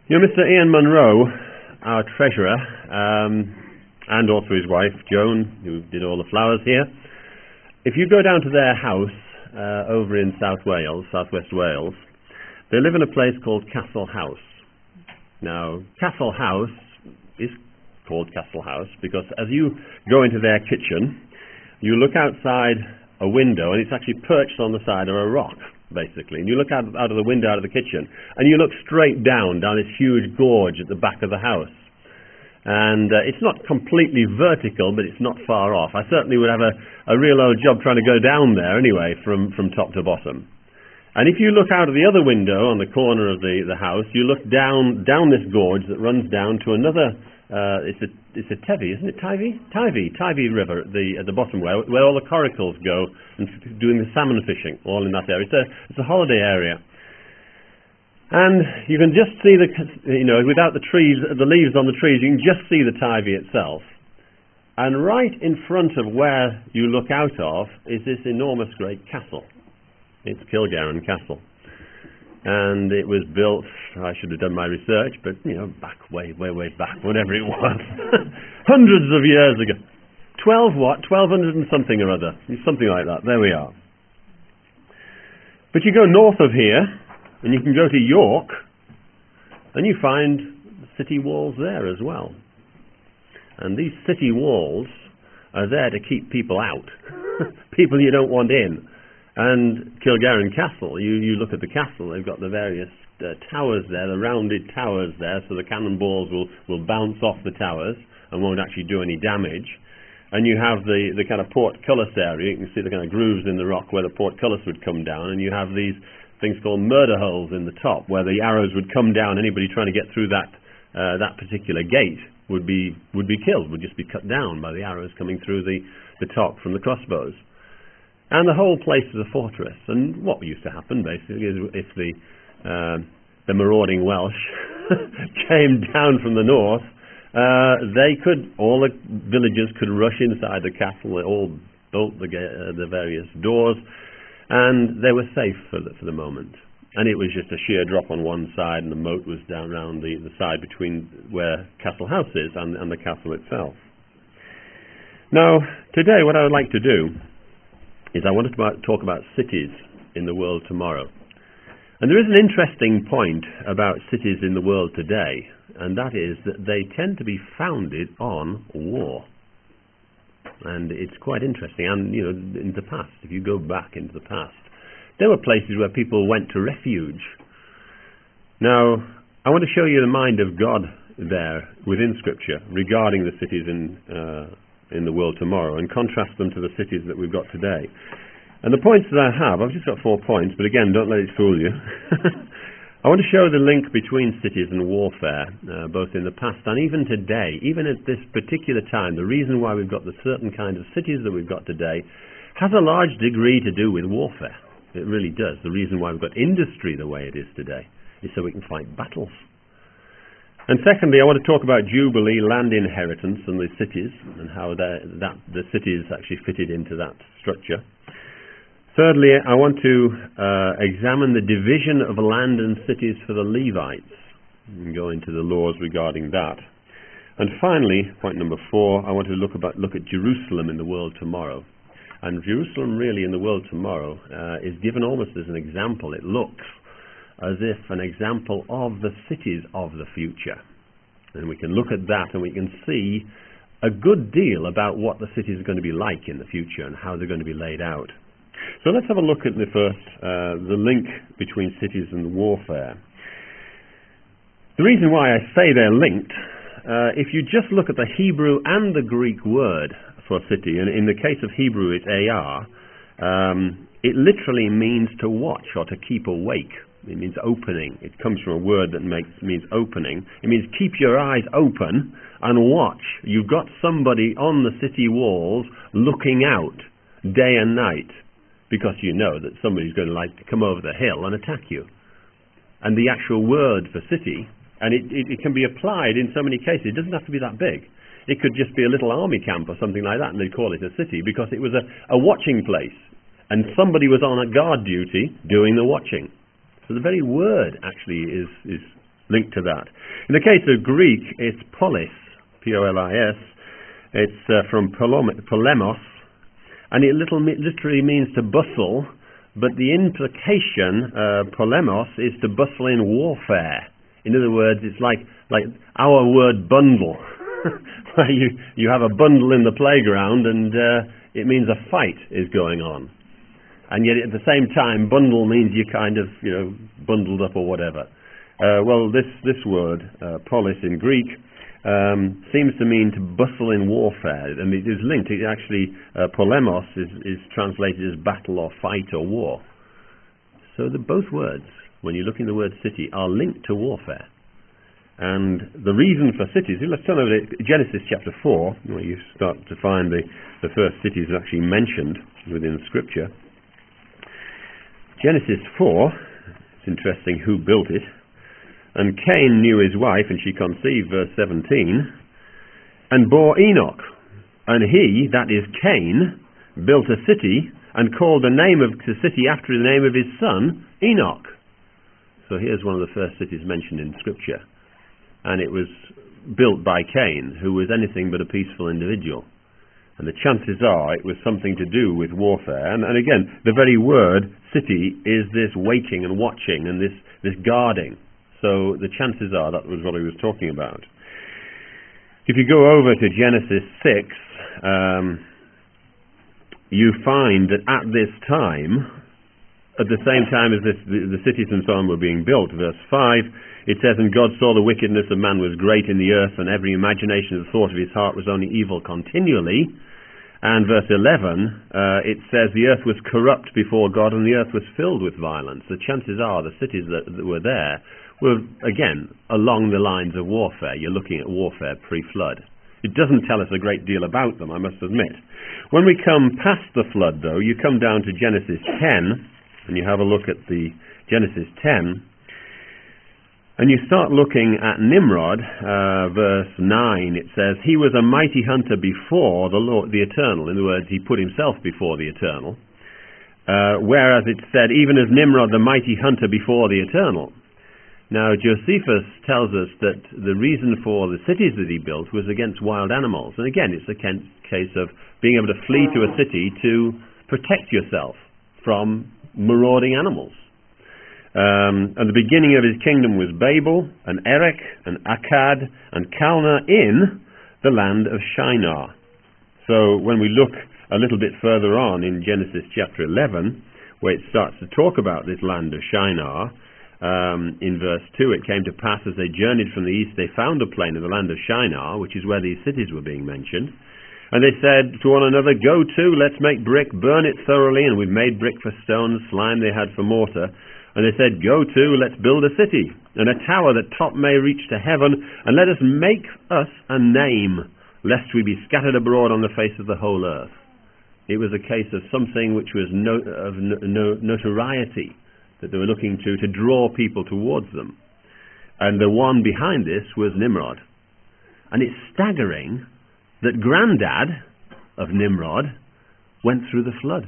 You know, Mr. Ian Munro, our treasurer, and also his wife, Joan, who did all the flowers here, if you go down to their house over in South Wales, Southwest Wales, they live in a place called Castle House. Now, Castle House is called Castle House because as you go into their kitchen, you look outside a window and it's actually perched on the side of a rock, basically. And you look out of the window, out of the kitchen, and you look straight down this huge gorge at the back of the house. And it's not completely vertical, but it's not far off. I certainly would have a real old job trying to go down there anyway, from top to bottom. And if you look out of the other window on the corner of the house, you look down this gorge that runs down to another, it's a Tevy, isn't it? Tivy River at the bottom where all the coracles go and doing the salmon fishing, all in that area. It's a holiday area. And you can just see without the trees, the leaves on the trees, you can just see the Tivy itself. And right in front of where you look out of is this enormous great castle. It's Kilgarran Castle. And it was built, I should have done my research, but, back, way back, whatever it was. Hundreds of years ago. 1200 and something or other. Something like that. There we are. But you go north of here, and you can go to York, and you find city walls there as well. And these city walls are there to keep people out. People you don't want in. And Kilgarran Castle, you look at the castle, they've got the various towers there, the rounded towers there, so the cannonballs will bounce off the towers and won't actually do any damage. And you have the kind of portcullis area, you can see the kind of grooves in the rock where the portcullis would come down, and you have these things called murder holes in the top, where the arrows would come down. Anybody trying to get through that particular gate would be killed, would just be cut down by the arrows coming through the top from the crossbows. And the whole place is a fortress. And what used to happen, basically, is if the marauding Welsh came down from the north, all the villagers could rush inside the castle. They all built the various doors, and they were safe for the moment. And it was just a sheer drop on one side, and the moat was down around the side between where Castle House is and the castle itself. Now, today, what I would like to do is I wanted to talk about cities in the world tomorrow. And there is an interesting point about cities in the world today, and that is that they tend to be founded on war. And it's quite interesting. And, in the past, if you go back into the past, there were places where people went to refuge. Now, I want to show you the mind of God there within Scripture regarding the cities in the world tomorrow, and contrast them to the cities that we've got today. And the points that I have, I've just got 4 points, but again, don't let it fool you. I want to show the link between cities and warfare, both in the past and even today, even at this particular time. The reason why we've got the certain kind of cities that we've got today has a large degree to do with warfare. It really does. The reason why we've got industry the way it is today is so we can fight battles. And secondly, I want to talk about Jubilee, land inheritance, and the cities, and how the cities actually fitted into that structure. Thirdly, I want to examine the division of land and cities for the Levites, and go into the laws regarding that. And finally, point number 4, I want to look at Jerusalem in the world tomorrow. And Jerusalem really in the world tomorrow is given almost as an example. It looks as if an example of the cities of the future. And we can look at that and we can see a good deal about what the cities are going to be like in the future and how they're going to be laid out. So let's have a look at the link between cities and warfare. The reason why I say they're linked, if you just look at the Hebrew and the Greek word for city, and in the case of Hebrew it's ayar, it literally means to watch or to keep awake. It means opening. It comes from a word that means opening. It means keep your eyes open and watch. You've got somebody on the city walls looking out day and night because you know that somebody's going to like to come over the hill and attack you. And the actual word for city, and it can be applied in so many cases. It doesn't have to be that big. It could just be a little army camp or something like that, and they'd call it a city because it was a watching place. And somebody was on a guard duty doing the watching. So the very word actually is linked to that. In the case of Greek, it's polis, P-O-L-I-S. It's from polemos, and it literally means to bustle, but the implication, polemos, is to bustle in warfare. In other words, it's like our word bundle. Where you have a bundle in the playground, and it means a fight is going on. And yet at the same time, bundle means you're kind of, bundled up or whatever. Well, this word, polis in Greek, seems to mean to bustle in warfare. I mean, it is linked. It actually, polemos is translated as battle or fight or war. So both words, when you look in the word city, are linked to warfare. And the reason for cities, let's turn over to Genesis chapter 4, where you start to find the first cities actually mentioned within Scripture. Genesis 4, it's interesting who built it. And Cain knew his wife, and she conceived, verse 17, and bore Enoch. And he, that is Cain, built a city, and called the name of the city after the name of his son, Enoch. So here's one of the first cities mentioned in Scripture. And it was built by Cain, who was anything but a peaceful individual. And the chances are it was something to do with warfare. And again, the very word city is this waiting and watching and this guarding. So the chances are that was what he was talking about. If you go over to Genesis 6, you find that at this time, at the same time as the cities and so on were being built, verse 5, it says, and God saw the wickedness of man was great in the earth, and every imagination of the thought of his heart was only evil continually. And verse 11, it says, the earth was corrupt before God, and the earth was filled with violence. The chances are the cities that were there were, again, along the lines of warfare. You're looking at warfare pre-flood. It doesn't tell us a great deal about them, I must admit. When we come past the flood, though, you come down to Genesis 10, and you have a look at the Genesis 10, and you start looking at Nimrod, verse 9, it says, he was a mighty hunter before the Lord, the Eternal. In other words, he put himself before the Eternal. Whereas it said, even as Nimrod, the mighty hunter before the Eternal. Now, Josephus tells us that the reason for the cities that he built was against wild animals. And again, it's a case of being able to flee to a city to protect yourself from marauding animals. And the beginning of his kingdom was Babel, and Erech, and Akkad, and Calneh in the land of Shinar. So when we look a little bit further on in Genesis chapter 11, where it starts to talk about this land of Shinar, in verse 2, it came to pass as they journeyed from the east, they found a plain in the land of Shinar, which is where these cities were being mentioned. And they said to one another, go to, let's make brick, burn it thoroughly, and we've made brick for stone, slime they had for mortar. And they said, go to, let's build a city, and a tower that top may reach to heaven, and let us make us a name, lest we be scattered abroad on the face of the whole earth. It was a case of something which was of notoriety that they were looking to draw people towards them. And the one behind this was Nimrod. And it's staggering that granddad of Nimrod went through the flood.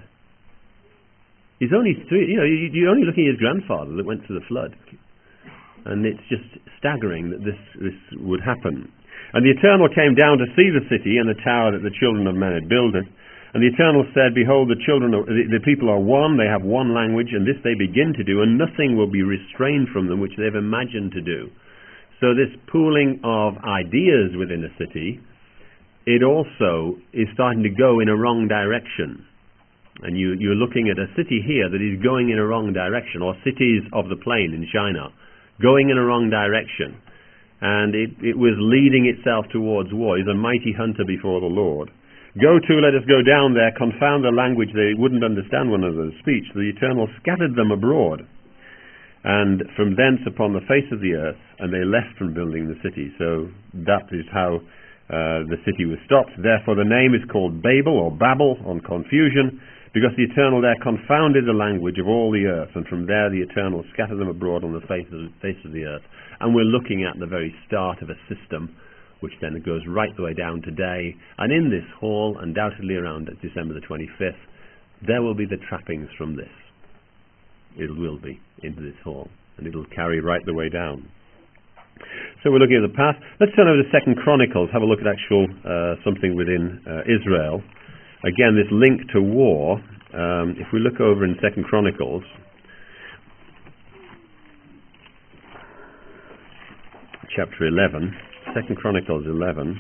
He's only three, you're only looking at his grandfather that went through the flood. And it's just staggering that this would happen. And the Eternal came down to see the city and the tower that the children of men had builded. And the Eternal said, behold, the people are one, they have one language, and this they begin to do, and nothing will be restrained from them which they've imagined to do. So this pooling of ideas within a city, it also is starting to go in a wrong direction. And you're looking at a city here that is going in a wrong direction, or cities of the plain in Shinar, going in a wrong direction. And it was leading itself towards war. He's a mighty hunter before the Lord. Go to, let us go down there, confound the language, they wouldn't understand one another's speech. The Eternal scattered them abroad, and from thence upon the face of the earth, and they left from building the city. So that is how the city was stopped. Therefore the name is called Babel, or Babel, on confusion, because the Eternal there confounded the language of all the earth, and from there the Eternal scattered them abroad on the face of the earth. And we're looking at the very start of a system which then goes right the way down today. And in this hall, undoubtedly around December the 25th, there will be the trappings from this. It will be into this hall, and it'll carry right the way down. So we're looking at the past. Let's turn over to 2 Chronicles, have a look at actual something within Israel. Again, this link to war. If we look over in 2 Chronicles, chapter 11, 2 Chronicles 11.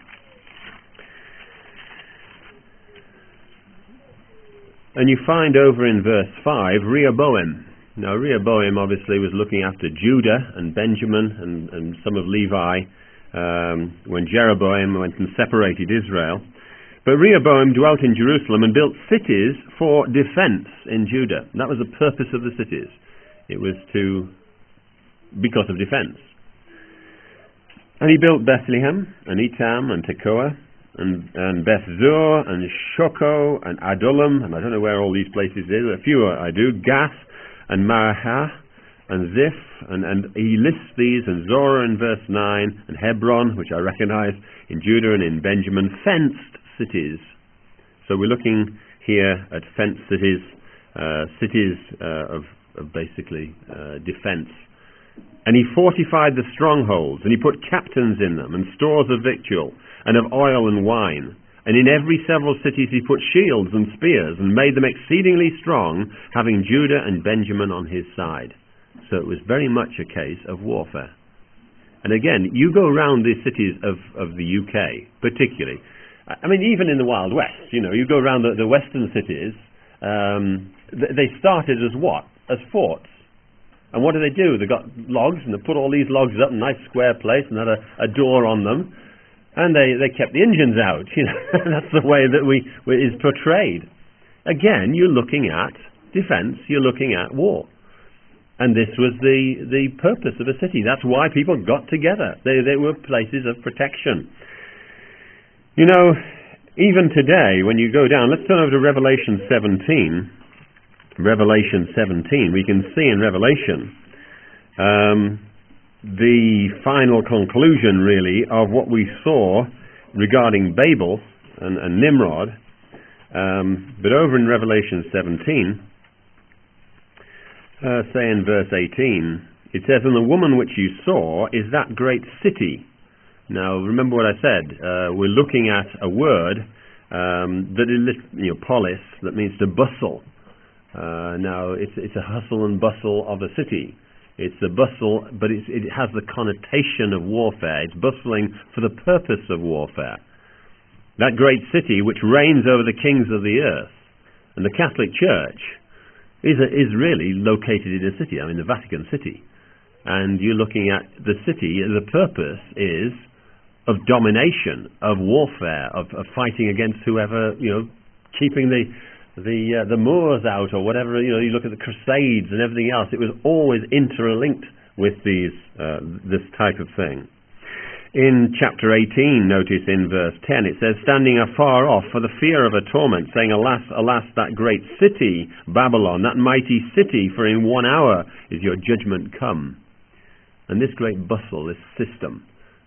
And you find over in verse 5, Rehoboam. Now, Rehoboam obviously was looking after Judah and Benjamin and some of Levi when Jeroboam went and separated Israel. But Rehoboam dwelt in Jerusalem and built cities for defense in Judah. That was the purpose of the cities. It was because of defense. And he built Bethlehem and Etam and Tekoa and Beth-zur and Shoko and Adullam, and I don't know where all these places are. A few I do. Gath and Marahah and Ziph, and he lists these, and Zorah in verse 9, and Hebron, which I recognize, in Judah and in Benjamin, fenced cities. So we're looking here at fenced cities, cities of basically defense. And he fortified the strongholds, and he put captains in them, and stores of victual, and of oil and wine. And in every several cities he put shields and spears, and made them exceedingly strong, having Judah and Benjamin on his side. So it was very much a case of warfare. And again, you go around these cities of the UK, particularly. I mean, even in the Wild West, you go around the western cities, they started as what? As forts. And what do? They got logs, and they put all these logs up in a nice square place, and had a door on them. And they kept the engines out. That's the way that is portrayed. Again, you're looking at defense, you're looking at war. And this was the purpose of a city. That's why people got together. They were places of protection. Even today, when you go down, let's turn over to Revelation 17. Revelation 17, we can see in Revelation the final conclusion, really, of what we saw regarding Babel and Nimrod. But over in Revelation 17, say in verse 18, it says, "And the woman which you saw is that great city." Now, remember what I said. We're looking at a word that is, polis, that means to bustle. Now, it's a hustle and bustle of a city. It's a bustle, but it has the connotation of warfare. It's bustling for the purpose of warfare. That great city which reigns over the kings of the earth. And the Catholic Church is really located in a city, the Vatican City. And you're looking at the city, the purpose is of domination, of warfare, of fighting against whoever, keeping the Moors out or whatever. You look at the Crusades and everything else. It was always interlinked with this type of thing. In chapter 18, notice in verse 10, it says, "Standing afar off for the fear of a torment, saying, Alas, alas, that great city, Babylon, that mighty city, for in 1 hour is your judgment come." And this great bustle, this system,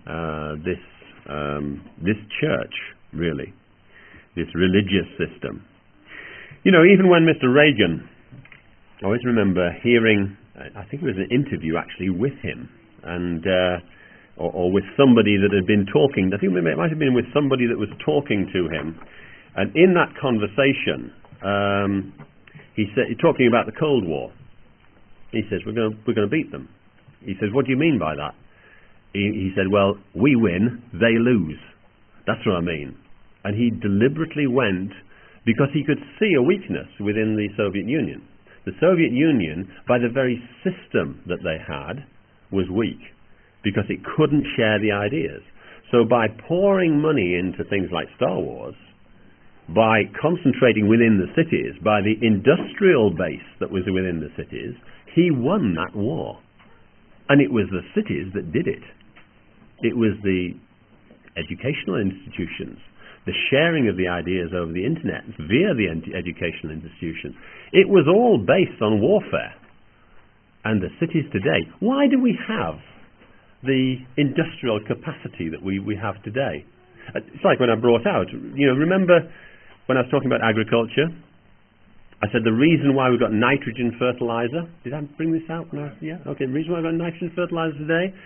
this church, really, this religious system. Even when Mr. Reagan, I always remember hearing, I think it was an interview actually with him, and or with somebody that had been talking. I think it might have been with somebody that was talking to him, and in that conversation, he said, talking about the Cold War, he says, "We're going to beat them." He says, "What do you mean by that?" He said, "Well, we win, they lose. That's what I mean." And he deliberately went because he could see a weakness within the Soviet Union. The Soviet Union, by the very system that they had, was weak because it couldn't share the ideas. So by pouring money into things like Star Wars, by concentrating within the cities, by the industrial base that was within the cities, he won that war. And it was the cities that did it. It was the educational institutions, the sharing of the ideas over the internet via the educational institutions. It was all based on warfare. And the cities today, why do we have the industrial capacity that we have today? It's like when I brought out, remember when I was talking about agriculture? I said the reason why we've got nitrogen fertilizer, did I bring this out? No? Yeah? Okay, the reason why we've got nitrogen fertilizer today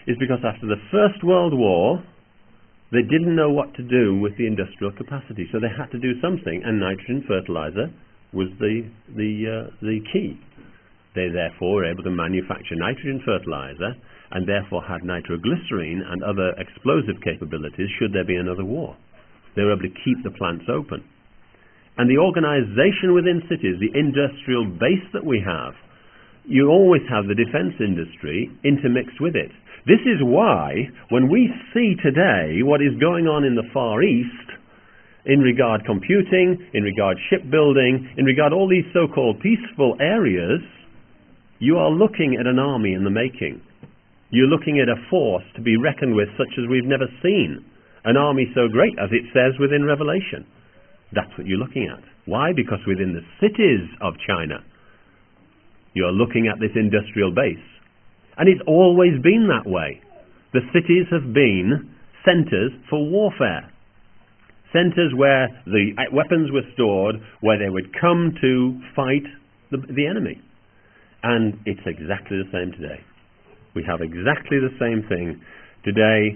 is because after the First World War, they didn't know what to do with the industrial capacity, so they had to do something, and nitrogen fertilizer was the key. They therefore were able to manufacture nitrogen fertilizer and therefore had nitroglycerine and other explosive capabilities should there be another war. They were able to keep the plants open. And the organization within cities, the industrial base that we have, you always have the defense industry intermixed with it. This is why when we see today what is going on in the Far East in regard computing, in regard shipbuilding, in regard all these so-called peaceful areas, you are looking at an army in the making. You're looking at a force to be reckoned with such as we've never seen. An army so great as it says within Revelation. That's what you're looking at. Why? Because within the cities of China, you're looking at this industrial base. And it's always been that way. The cities have been centers for warfare. Centers where the weapons were stored, where they would come to fight the enemy. And it's exactly the same today. We have exactly the same thing today.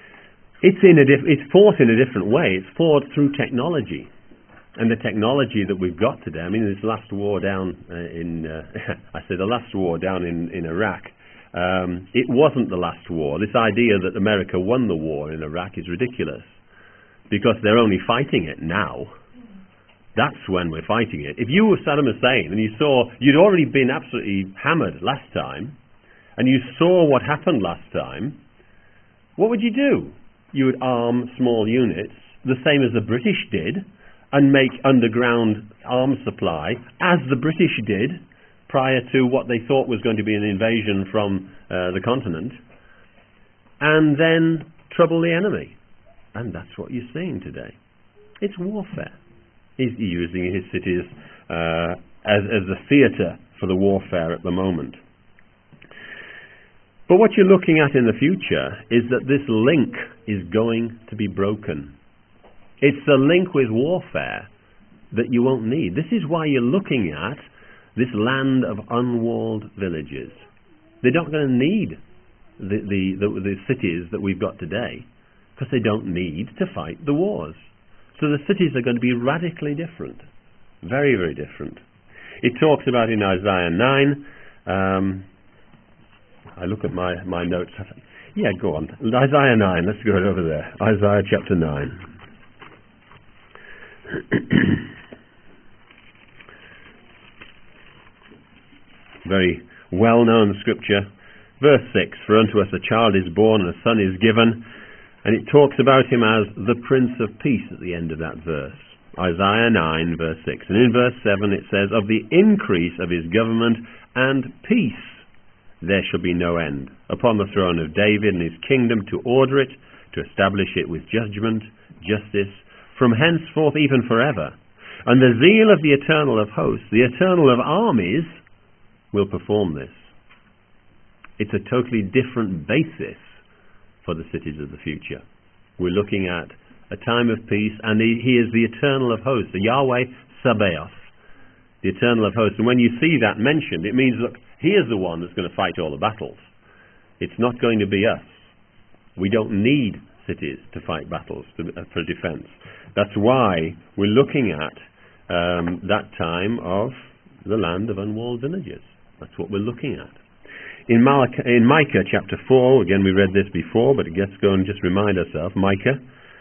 It's fought in a different way. It's fought through technology. And the technology that we've got today, I mean, this last war down the last war down in Iraq, it wasn't the last war. This idea that America won the war in Iraq is ridiculous, because they're only fighting it now. That's when we're fighting it. If you were Saddam Hussein and you saw, you'd already been absolutely hammered last time, and you saw what happened last time, what would you do? You would arm small units, the same as the British did, and make underground arms supply, as the British did prior to what they thought was going to be an invasion from the continent, and then trouble the enemy. And that's what you're seeing today. It's warfare. He's using his cities as a theatre for the warfare at the moment. But what you're looking at in the future is that this link is going to be broken. It's the link with warfare that you won't need. This is why you're looking at this land of unwalled villages. They're not going to need the cities that we've got today, because they don't need to fight the wars. So the cities are going to be radically different. Very, very different. It talks about in Isaiah 9, I look at my notes. Yeah, go on. Isaiah 9, let's go over there. Isaiah chapter 9. Very well-known scripture. Verse 6, for unto us a child is born and a son is given. And it talks about him as the Prince of Peace at the end of that verse. Isaiah 9, verse 6. And in verse 7 it says, of the increase of his government and peace there shall be no end, upon the throne of David and his kingdom, to order it, to establish it with judgment, justice, from henceforth even forever. And the zeal of the Eternal of hosts, the Eternal of armies, will perform this. It's a totally different basis for the cities of the future. We're looking at a time of peace, and he is the Eternal of hosts, the Yahweh Sabaoth, the Eternal of hosts. And when you see that mentioned, it means, look, he is the one that's going to fight all the battles. It's not going to be us. We don't need cities to fight battles for defense. That's why we're looking at that time of the land of unwalled villages. That's what we're looking at. In Micah chapter 4, again we read this before, but let's go and just remind ourselves. Micah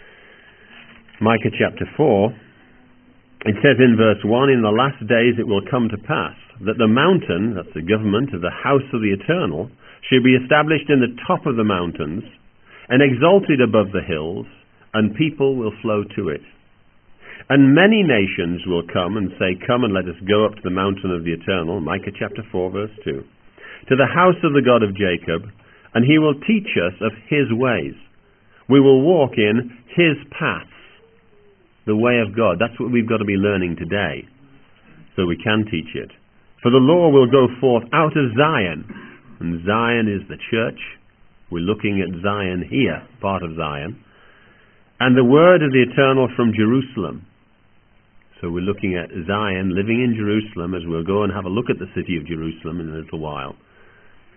chapter 4, it says in verse 1, in the last days it will come to pass that the mountain, that's the government of the house of the Eternal, shall be established in the top of the mountains and exalted above the hills, and people will flow to it. And many nations will come and say, come and let us go up to the mountain of the Eternal, Micah chapter 4, verse 2, to the house of the God of Jacob, and he will teach us of his ways. We will walk in his paths, the way of God. That's what we've got to be learning today, so we can teach it. For the law will go forth out of Zion, and Zion is the church. We're looking at Zion here, part of Zion. And the word of the Eternal from Jerusalem. So we're looking at Zion, living in Jerusalem, as we'll go and have a look at the city of Jerusalem in a little while.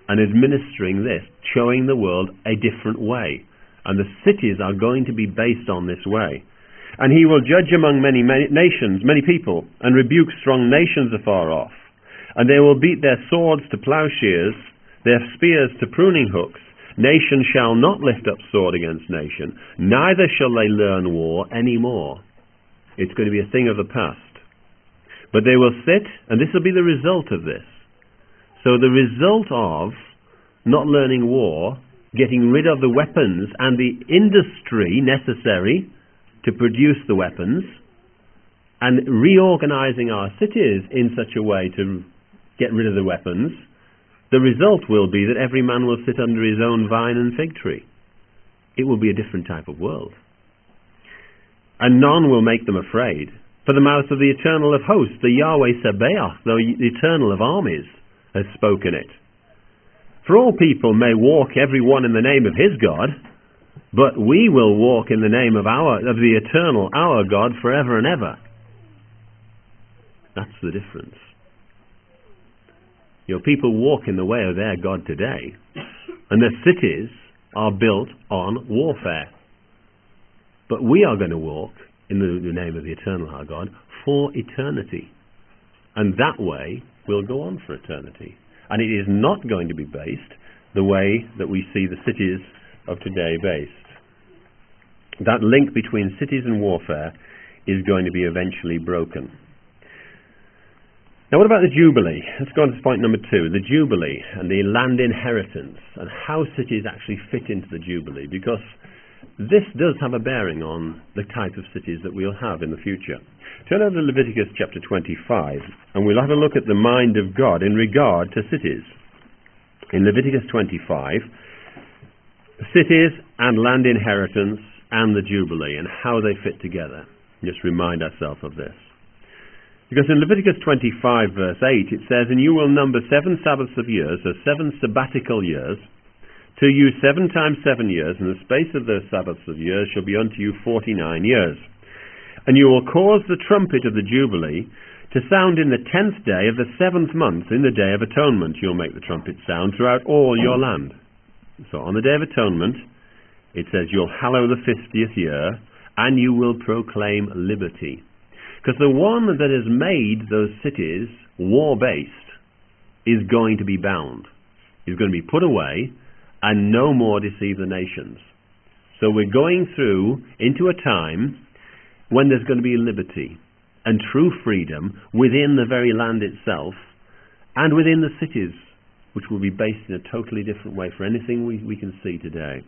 and administering this, showing the world a different way. And the cities are going to be based on this way. And he will judge among many nations, many people, and rebuke strong nations afar off. And they will beat their swords to plowshares, their spears to pruning hooks. Nation shall not lift up sword against nation, neither shall they learn war any more. It's going to be a thing of the past. But they will sit, and this will be the result of this. So the result of not learning war, getting rid of the weapons and the industry necessary to produce the weapons, and reorganizing our cities in such a way to get rid of the weapons, the result will be that every man will sit under his own vine and fig tree. It will be a different type of world. And none will make them afraid. For the mouth of the Eternal of hosts, the Yahweh Sabaoth, the Eternal of armies, has spoken it. For all people may walk every one in the name of his God, but we will walk in the name of the Eternal, our God, forever and ever. That's the difference. Your people walk in the way of their God today, and their cities are built on warfare. But we are going to walk in the name of the Eternal, our God, for eternity. And that way will go on for eternity. And it is not going to be based the way that we see the cities of today based. That link between cities and warfare is going to be eventually broken. Now, what about the Jubilee? Let's go on to point number 2, the Jubilee and the land inheritance, and how cities actually fit into the Jubilee, because this does have a bearing on the type of cities that we'll have in the future. Turn over to Leviticus chapter 25, and we'll have a look at the mind of God in regard to cities. In Leviticus 25, cities and land inheritance and the Jubilee, and how they fit together. Just remind ourselves of this. Because in Leviticus 25 verse 8 it says, "And you will number 7 Sabbaths of years, or 7 sabbatical years, to you 7 times 7 years, and the space of those Sabbaths of years shall be unto you 49 years. And you will cause the trumpet of the Jubilee to sound in the 10th day of the 7th month, in the day of atonement. You'll make the trumpet sound throughout all your land." So on the day of atonement, it says you'll hallow the 50th year, and you will proclaim liberty. Because the one that has made those cities war-based is going to be bound. He's going to be put away and no more deceive the nations. So we're going through into a time when there's going to be liberty and true freedom within the very land itself and within the cities, which will be based in a totally different way for anything we can see today.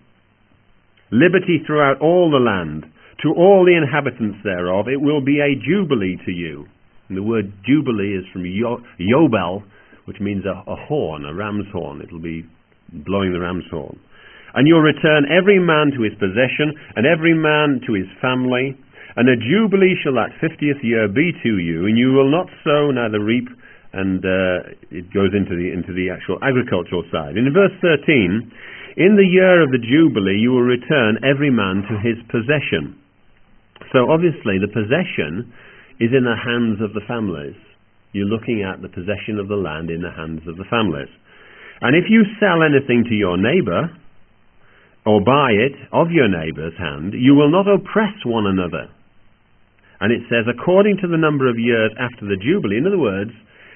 Liberty throughout all the land, to all the inhabitants thereof. It will be a jubilee to you. And the word jubilee is from Yobel, which means a horn, a ram's horn. It will be blowing the ram's horn. "And you'll return every man to his possession, and every man to his family. And a jubilee shall that 50th year be to you, and you will not sow neither reap." And it goes into the actual agricultural side. In verse 13, "In the year of the jubilee you will return every man to his possession." So obviously the possession is in the hands of the families. You're looking at the possession of the land in the hands of the families. "And if you sell anything to your neighbor, or buy it of your neighbor's hand, you will not oppress one another." And it says, "According to the number of years after the Jubilee." In other words,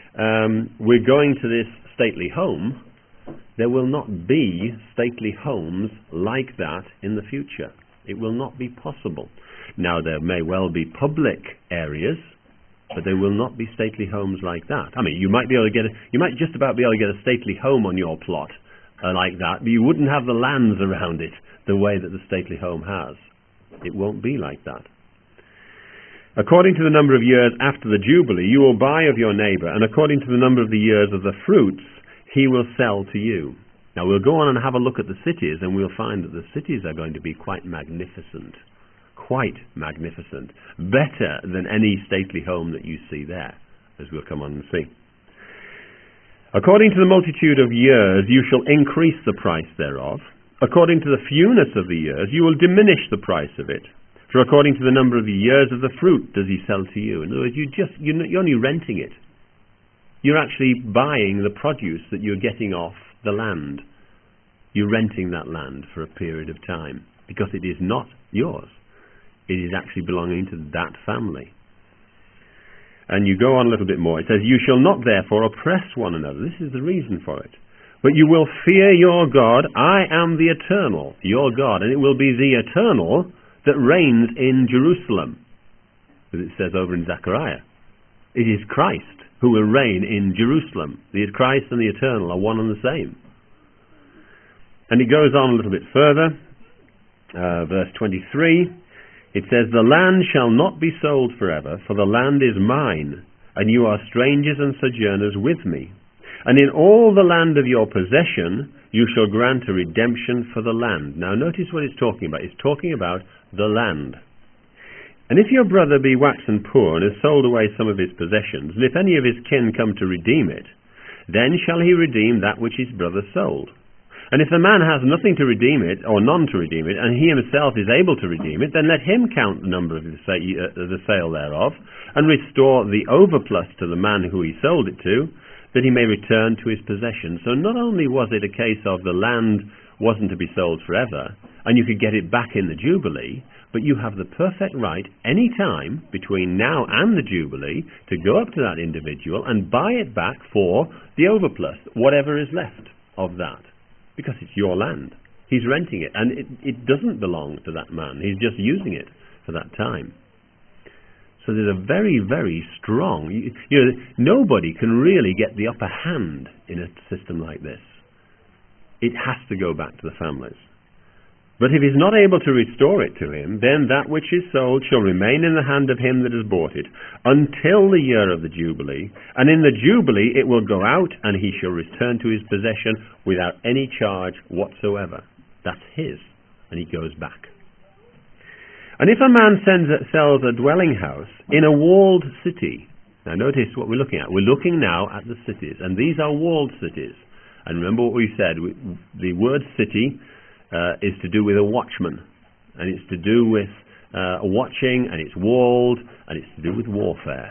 we're going to this stately home. There will not be stately homes like that in the future. It will not be possible. Now, there may well be public areas, but there will not be stately homes like that. I mean, you might just about be able to get a stately home on your plot like that, but you wouldn't have the lands around it the way that the stately home has. It won't be like that. "According to the number of years after the Jubilee, you will buy of your neighbor, and according to the number of the years of the fruits, he will sell to you." Now, we'll go on and have a look at the cities, and we'll find that the cities are going to be quite magnificent. Quite magnificent. Better than any stately home that you see there, as we'll come on and see. "According to the multitude of years, you shall increase the price thereof. According to the fewness of the years, you will diminish the price of it. For according to the number of the years of the fruit does he sell to you." In other words, you're only renting it. You're actually buying the produce that you're getting off the land. You're renting that land for a period of time because it is not yours. It is actually belonging to that family. And you go on a little bit more. It says, "You shall not therefore oppress one another." This is the reason for it. "But you will fear your God. I am the Eternal, your God." And it will be the Eternal that reigns in Jerusalem. As it says over in Zechariah. It is Christ who will reign in Jerusalem. The Christ and the Eternal are one and the same. And it goes on a little bit further. Verse 23. It says, "The land shall not be sold forever, for the land is mine, and you are strangers and sojourners with me. And in all the land of your possession, you shall grant a redemption for the land." Now notice what it's talking about. It's talking about the land. "And if your brother be waxen poor, and has sold away some of his possessions, and if any of his kin come to redeem it, then shall he redeem that which his brother sold. And if the man has nothing to redeem it, or none to redeem it, and he himself is able to redeem it, then let him count the number of the sale thereof, and restore the overplus to the man who he sold it to, that he may return to his possession." So not only was it a case of the land wasn't to be sold forever, and you could get it back in the Jubilee, but you have the perfect right any time between now and the Jubilee to go up to that individual and buy it back for the overplus, whatever is left of that. Because it's your land. He's renting it, and it doesn't belong to that man. He's just using it for that time. So there's a very, very strong... nobody can really get the upper hand in a system like this. It has to go back to the families. "But if he's not able to restore it to him, then that which is sold shall remain in the hand of him that has bought it, until the year of the Jubilee. And in the Jubilee it will go out, and he shall return to his possession without any charge whatsoever." That's his, and he goes back. "And if a man sells a dwelling house in a walled city..." Now notice what we're looking at. We're looking now at the cities, and these are walled cities. And remember what we said, the word city is to do with a watchman, and it's to do with watching, and it's walled, and it's to do with warfare.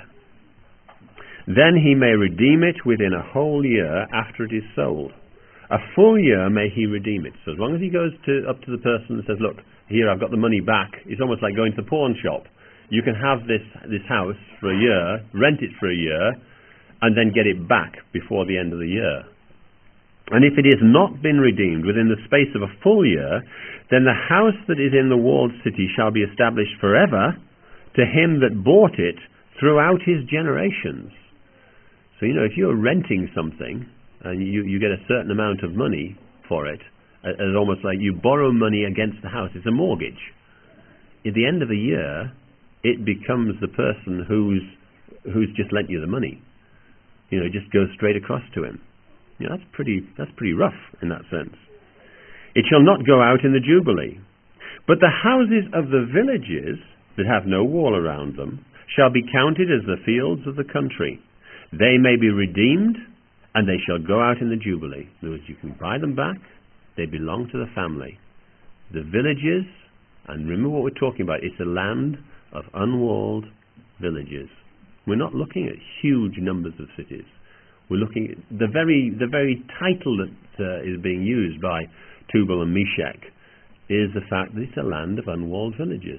"Then he may redeem it within a whole year after it is sold. A full year may he redeem it." So as long as he goes up to the person and says, "Look, here, I've got the money back," it's almost like going to the pawn shop. You can have this house for a year, rent it for a year, and then get it back before the end of the year. "And if it has not been redeemed within the space of a full year, then the house that is in the walled city shall be established forever to him that bought it throughout his generations." So, if you're renting something, and you get a certain amount of money for it, it's almost like you borrow money against the house. It's a mortgage. At the end of the year, it becomes the person who's just lent you the money. It just goes straight across to him. That's pretty rough in that sense. "It shall not go out in the Jubilee. But the houses of the villages that have no wall around them shall be counted as the fields of the country. They may be redeemed, and they shall go out in the Jubilee." In other words, you can buy them back. They belong to the family. The villages, and remember what we're talking about, it's a land of unwalled villages. We're not looking at huge numbers of cities. We're looking at the very title that is being used by Tubal and Meshach is the fact that it's a land of unwalled villages.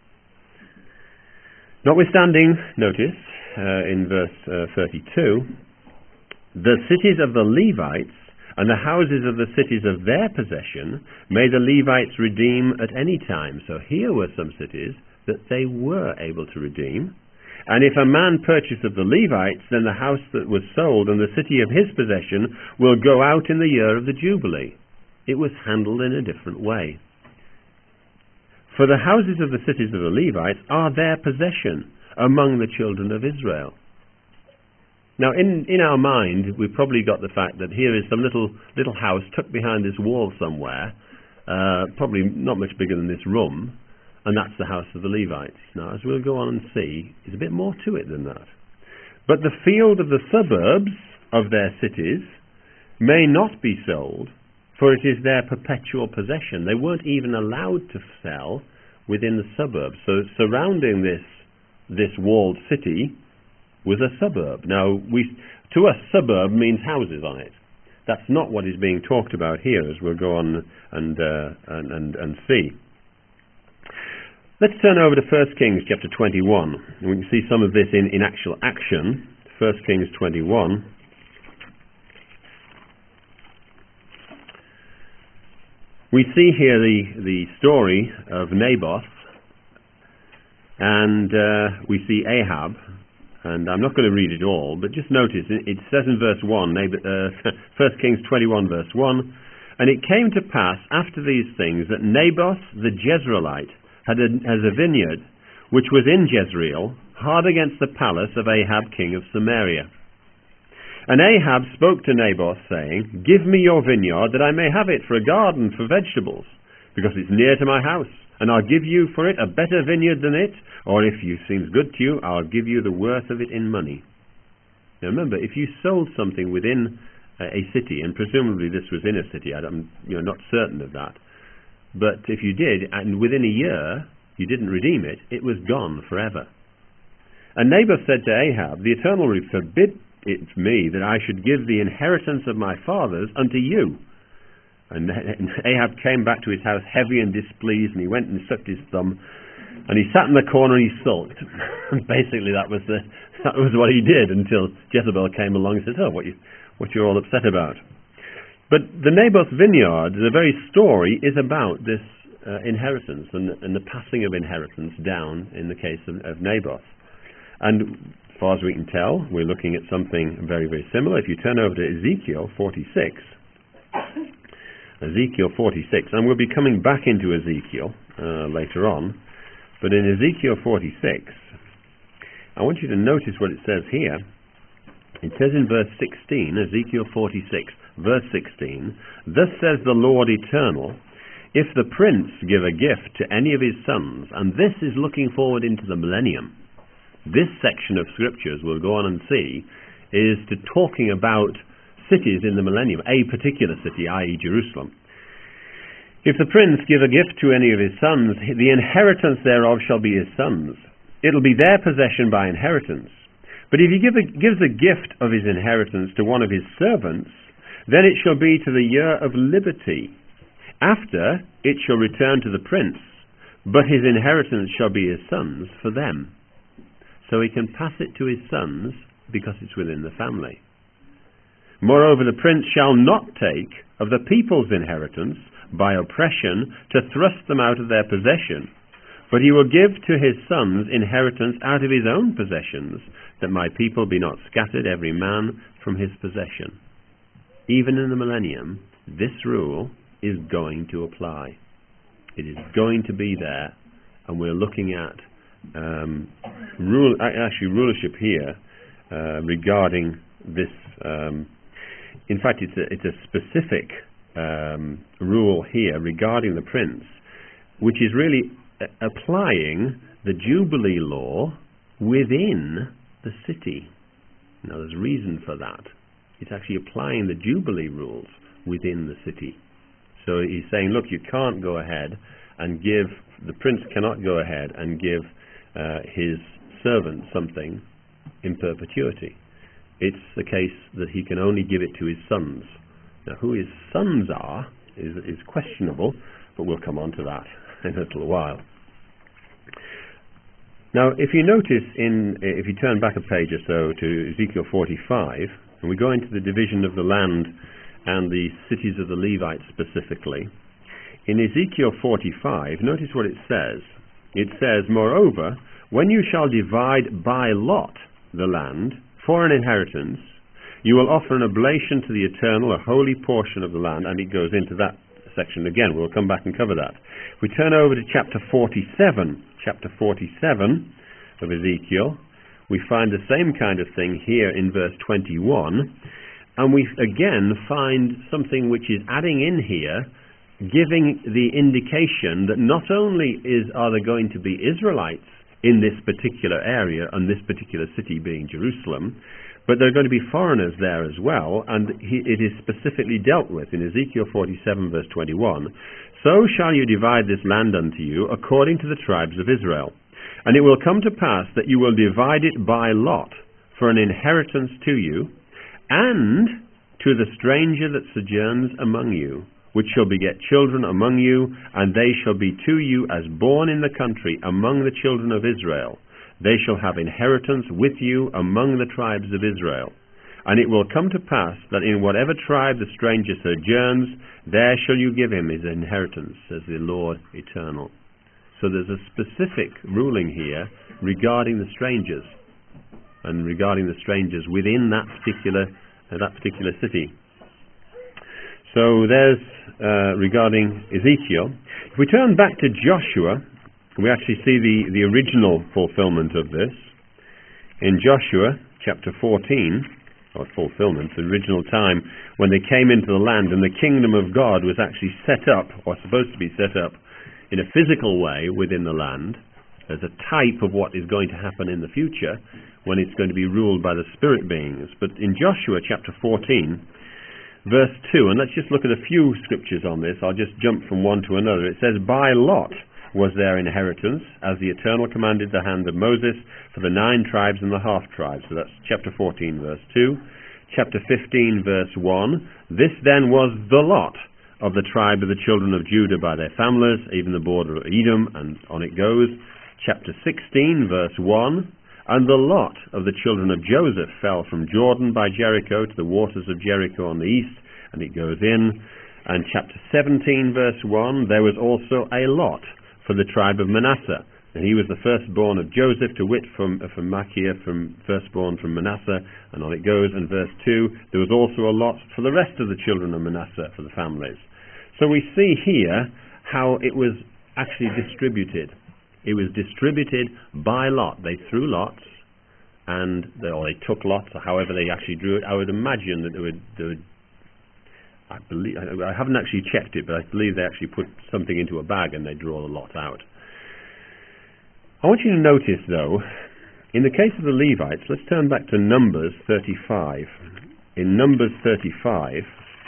"Notwithstanding," notice in verse 32, "the cities of the Levites and the houses of the cities of their possession may the Levites redeem at any time." So here were some cities that they were able to redeem. "And if a man purchase of the Levites, then the house that was sold and the city of his possession will go out in the year of the Jubilee." It was handled in a different way. "For the houses of the cities of the Levites are their possession among the children of Israel." Now in our mind, we've probably got the fact that here is some little house tucked behind this wall somewhere, probably not much bigger than this room, and that's the house of the Levites. Now, as we'll go on and see, there's a bit more to it than that. "But the field of the suburbs of their cities may not be sold, for it is their perpetual possession." They weren't even allowed to sell within the suburbs. So surrounding this walled city was a suburb. Now, to us, suburb means houses on it. That's not what is being talked about here, as we'll go on and see. Let's turn over to 1 Kings chapter 21. And we can see some of this in actual action. 1 Kings 21. We see here the story of Naboth, and we see Ahab. And I'm not going to read it all, but just notice, it says in verse 1, 1 Kings 21 verse 1, "And it came to pass after these things that Naboth the Jezreelite has a vineyard, which was in Jezreel, hard against the palace of Ahab king of Samaria. And Ahab spoke to Naboth, saying, Give me your vineyard, that I may have it for a garden for vegetables, because it's near to my house, and I'll give you for it a better vineyard than it, or if it seems good to you, I'll give you the worth of it in money." Now remember, if you sold something within a city, and presumably this was in a city, I'm not certain of that, but if you did, and within a year you didn't redeem it, it was gone forever. And Naboth said to Ahab, "The Eternal will forbid it me that I should give the inheritance of my fathers unto you." And Ahab came back to his house heavy and displeased, and he went and sucked his thumb, and he sat in the corner and he sulked. And basically that was what he did, until Jezebel came along and said, "Oh, what you're all upset about." But the Naboth vineyard, the very story, is about this inheritance and the passing of inheritance down in the case of Naboth. And as far as we can tell, we're looking at something very, very similar. If you turn over to Ezekiel 46, Ezekiel 46, and we'll be coming back into Ezekiel later on, but in Ezekiel 46, I want you to notice what it says here. It says in verse 16, Ezekiel 46, verse 16, "Thus says the Lord Eternal, if the prince give a gift to any of his sons," and this is looking forward into the millennium. This section of scriptures, we'll go on and see, is to talking about cities in the millennium, a particular city, i.e. Jerusalem. "If the prince give a gift to any of his sons, the inheritance thereof shall be his sons. It'll be their possession by inheritance. But if he gives a gift of his inheritance to one of his servants, then it shall be to the year of liberty. After, it shall return to the prince, but his inheritance shall be his sons for them." So he can pass it to his sons because it's within the family. "Moreover, the prince shall not take of the people's inheritance by oppression to thrust them out of their possession, but he will give to his sons inheritance out of his own possessions, that my people be not scattered every man from his possession." Even in the millennium, this rule is going to apply. It is going to be there, and we're looking at rulership here regarding this. In fact, it's a specific rule here regarding the prince, which is really applying the Jubilee law within the city. Now, there's reason for that. It's actually applying the Jubilee rules within the city. So he's saying, look, you can't go ahead and give, the prince cannot go ahead and give his servant something in perpetuity. It's the case that he can only give it to his sons. Now, who his sons are is questionable, but we'll come on to that in a little while. Now, if you notice, if you turn back a page or so to Ezekiel 45, and we go into the division of the land and the cities of the Levites specifically, in Ezekiel 45, notice what it says. It says, "Moreover, when you shall divide by lot the land for an inheritance, you will offer an oblation to the Eternal, a holy portion of the land," and it goes into that section again. We'll come back and cover that. If we turn over to chapter 47 of Ezekiel, we find the same kind of thing here in verse 21, and we again find something which is adding in here, giving the indication that not only are there going to be Israelites in this particular area and this particular city being Jerusalem, but there are going to be foreigners there as well, and it is specifically dealt with in Ezekiel 47 verse 21. "So shall you divide this land unto you according to the tribes of Israel. And it will come to pass that you will divide it by lot for an inheritance to you, and to the stranger that sojourns among you, which shall beget children among you, and they shall be to you as born in the country among the children of Israel. They shall have inheritance with you among the tribes of Israel. And it will come to pass that in whatever tribe the stranger sojourns, there shall you give him his inheritance, says the Lord Eternal. So there's a specific ruling here regarding the strangers, and regarding the strangers within that particular city. So there's regarding Ezekiel. If we turn back to Joshua, we actually see the original fulfillment of this. In Joshua chapter 14, or fulfillment, the original time when they came into the land and the kingdom of God was actually set up, or supposed to be set up, in a physical way within the land, as a type of what is going to happen in the future, when it's going to be ruled by the spirit beings. But in Joshua chapter 14, verse 2, and let's just look at a few scriptures on this. I'll just jump from one to another. It says, by lot was their inheritance, as the Eternal commanded the hand of Moses, for the 9 tribes and the half-tribes. So that's chapter 14, verse 2. Chapter 15, verse 1. This then was the lot of the tribe of the children of Judah by their families, even the border of Edom, and on it goes. Chapter 16, verse 1. And the lot of the children of Joseph fell from Jordan by Jericho to the waters of Jericho on the east, and it goes in. And chapter 17, verse 1, there was also a lot for the tribe of Manasseh, and he was the firstborn of Joseph, to wit from Machir, from firstborn from Manasseh, and on it goes. And verse 2, there was also a lot for the rest of the children of Manasseh, for the families. So we see here how it was actually distributed. It was distributed by lot. They threw lots, or they took lots, or however they actually drew it. I would imagine that they would I haven't actually checked it, but I believe they actually put something into a bag and they draw the lot out. I want you to notice, though, in the case of the Levites, let's turn back to Numbers 35. In Numbers 35,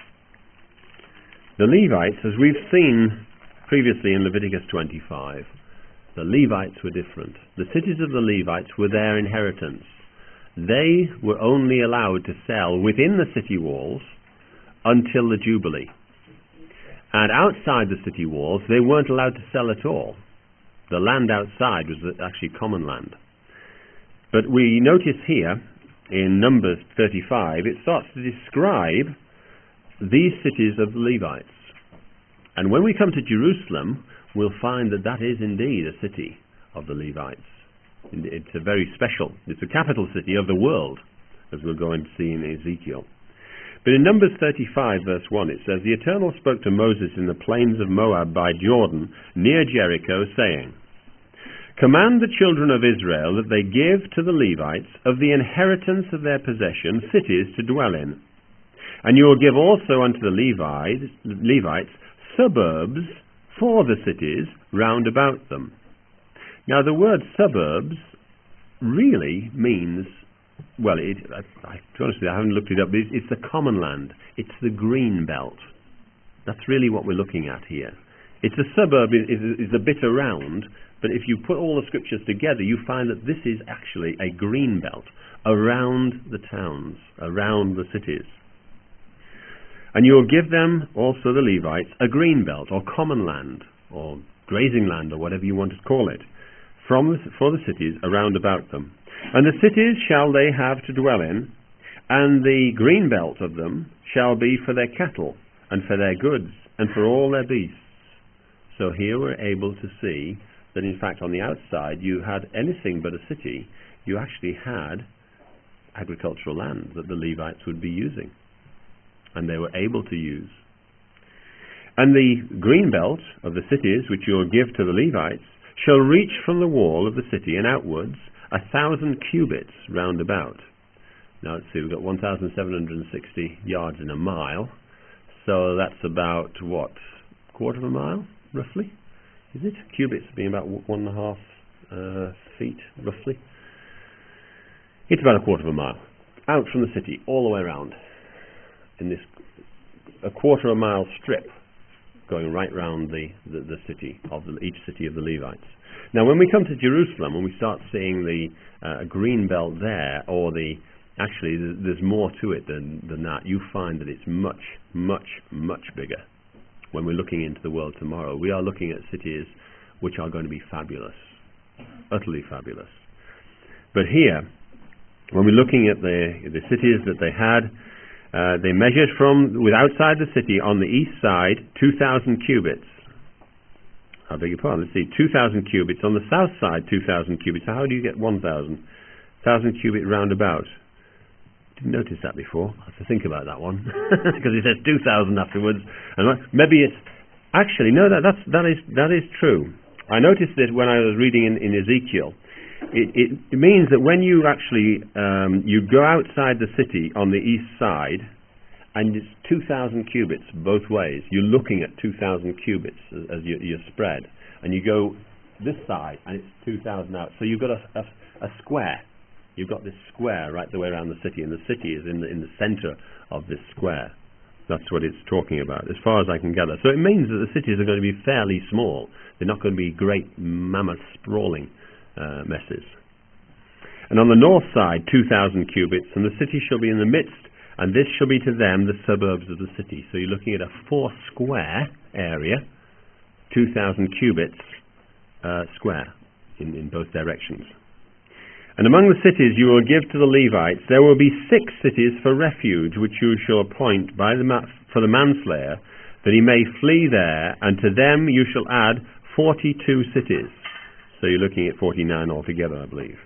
the Levites, as we've seen previously in Leviticus 25, the Levites were different. The cities of the Levites were their inheritance. They were only allowed to sell within the city walls until the Jubilee. And outside the city walls, they weren't allowed to sell at all. The land outside was actually common land. But we notice here, in Numbers 35, it starts to describe these cities of the Levites. And when we come to Jerusalem, we'll find that that is indeed a city of the Levites. It's a very special, it's a capital city of the world, as we're going to see in Ezekiel. But in Numbers 35, verse 1, it says, The Eternal spoke to Moses in the plains of Moab by Jordan, near Jericho, saying, Command the children of Israel that they give to the Levites of the inheritance of their possession cities to dwell in. And you will give also unto the Levites suburbs for the cities round about them. Now the word suburbs really means, well, to be honest with you, I haven't looked it up, but it's the common land. It's the green belt. That's really what we're looking at here. It's a suburb is a bit around, but if you put all the scriptures together, you find that this is actually a green belt around the towns, around the cities. And you will give them, also the Levites, a green belt, or common land, or grazing land, or whatever you want to call it, for the cities around about them. And the cities shall they have to dwell in, and the green belt of them shall be for their cattle, and for their goods, and for all their beasts. So here we're able to see that in fact on the outside you had anything but a city. You actually had agricultural land that the Levites would be using, and they were able to use. And the green belt of the cities which you will give to the Levites shall reach from the wall of the city and outwards 1,000 cubits round about. Now let's see, we've got 1,760 yards in a mile, so that's about, what, quarter of a mile, roughly? Is it? Cubits being about 1.5 feet, roughly. It's about a quarter of a mile, out from the city, all the way around, in this, a quarter of a mile strip, going right round the city, each city of the Levites. Now when we come to Jerusalem, when we start seeing the green belt there, or the Actually, there's more to it than that. You find that it's much, much, much bigger. When we're looking into the world tomorrow, we are looking at cities which are going to be fabulous, utterly fabulous. But here, when we're looking at the cities that they had, they measured with outside the city on the east side 2,000 cubits. I beg your pardon. Let's see, 2,000 cubits. On the south side, 2,000 cubits. So how do you get 1,000? 1,000 cubit roundabout. Didn't notice that before. I have to think about that one because it says 2,000 afterwards. And maybe it's actually no. That is true. I noticed it when I was reading in Ezekiel. It means that when you actually you go outside the city on the east side, and it's 2,000 cubits both ways. You're looking at 2,000 cubits as you're spread, and you go this side, and it's 2,000 out. So you've got a square. You've got this square right the way around the city, and the city is in the centre of this square. That's what it's talking about, as far as I can gather. So it means that the cities are going to be fairly small. They're not going to be great, mammoth, sprawling messes. And on the north side, 2,000 cubits, and the city shall be in the midst, and this shall be to them the suburbs of the city. So you're looking at a 4-square area, 2,000 cubits square in both directions. And among the cities you will give to the Levites, there will be 6 cities for refuge, which you shall appoint for the manslayer, that he may flee there, and to them you shall add 42 cities. So you're looking at 49 altogether, I believe.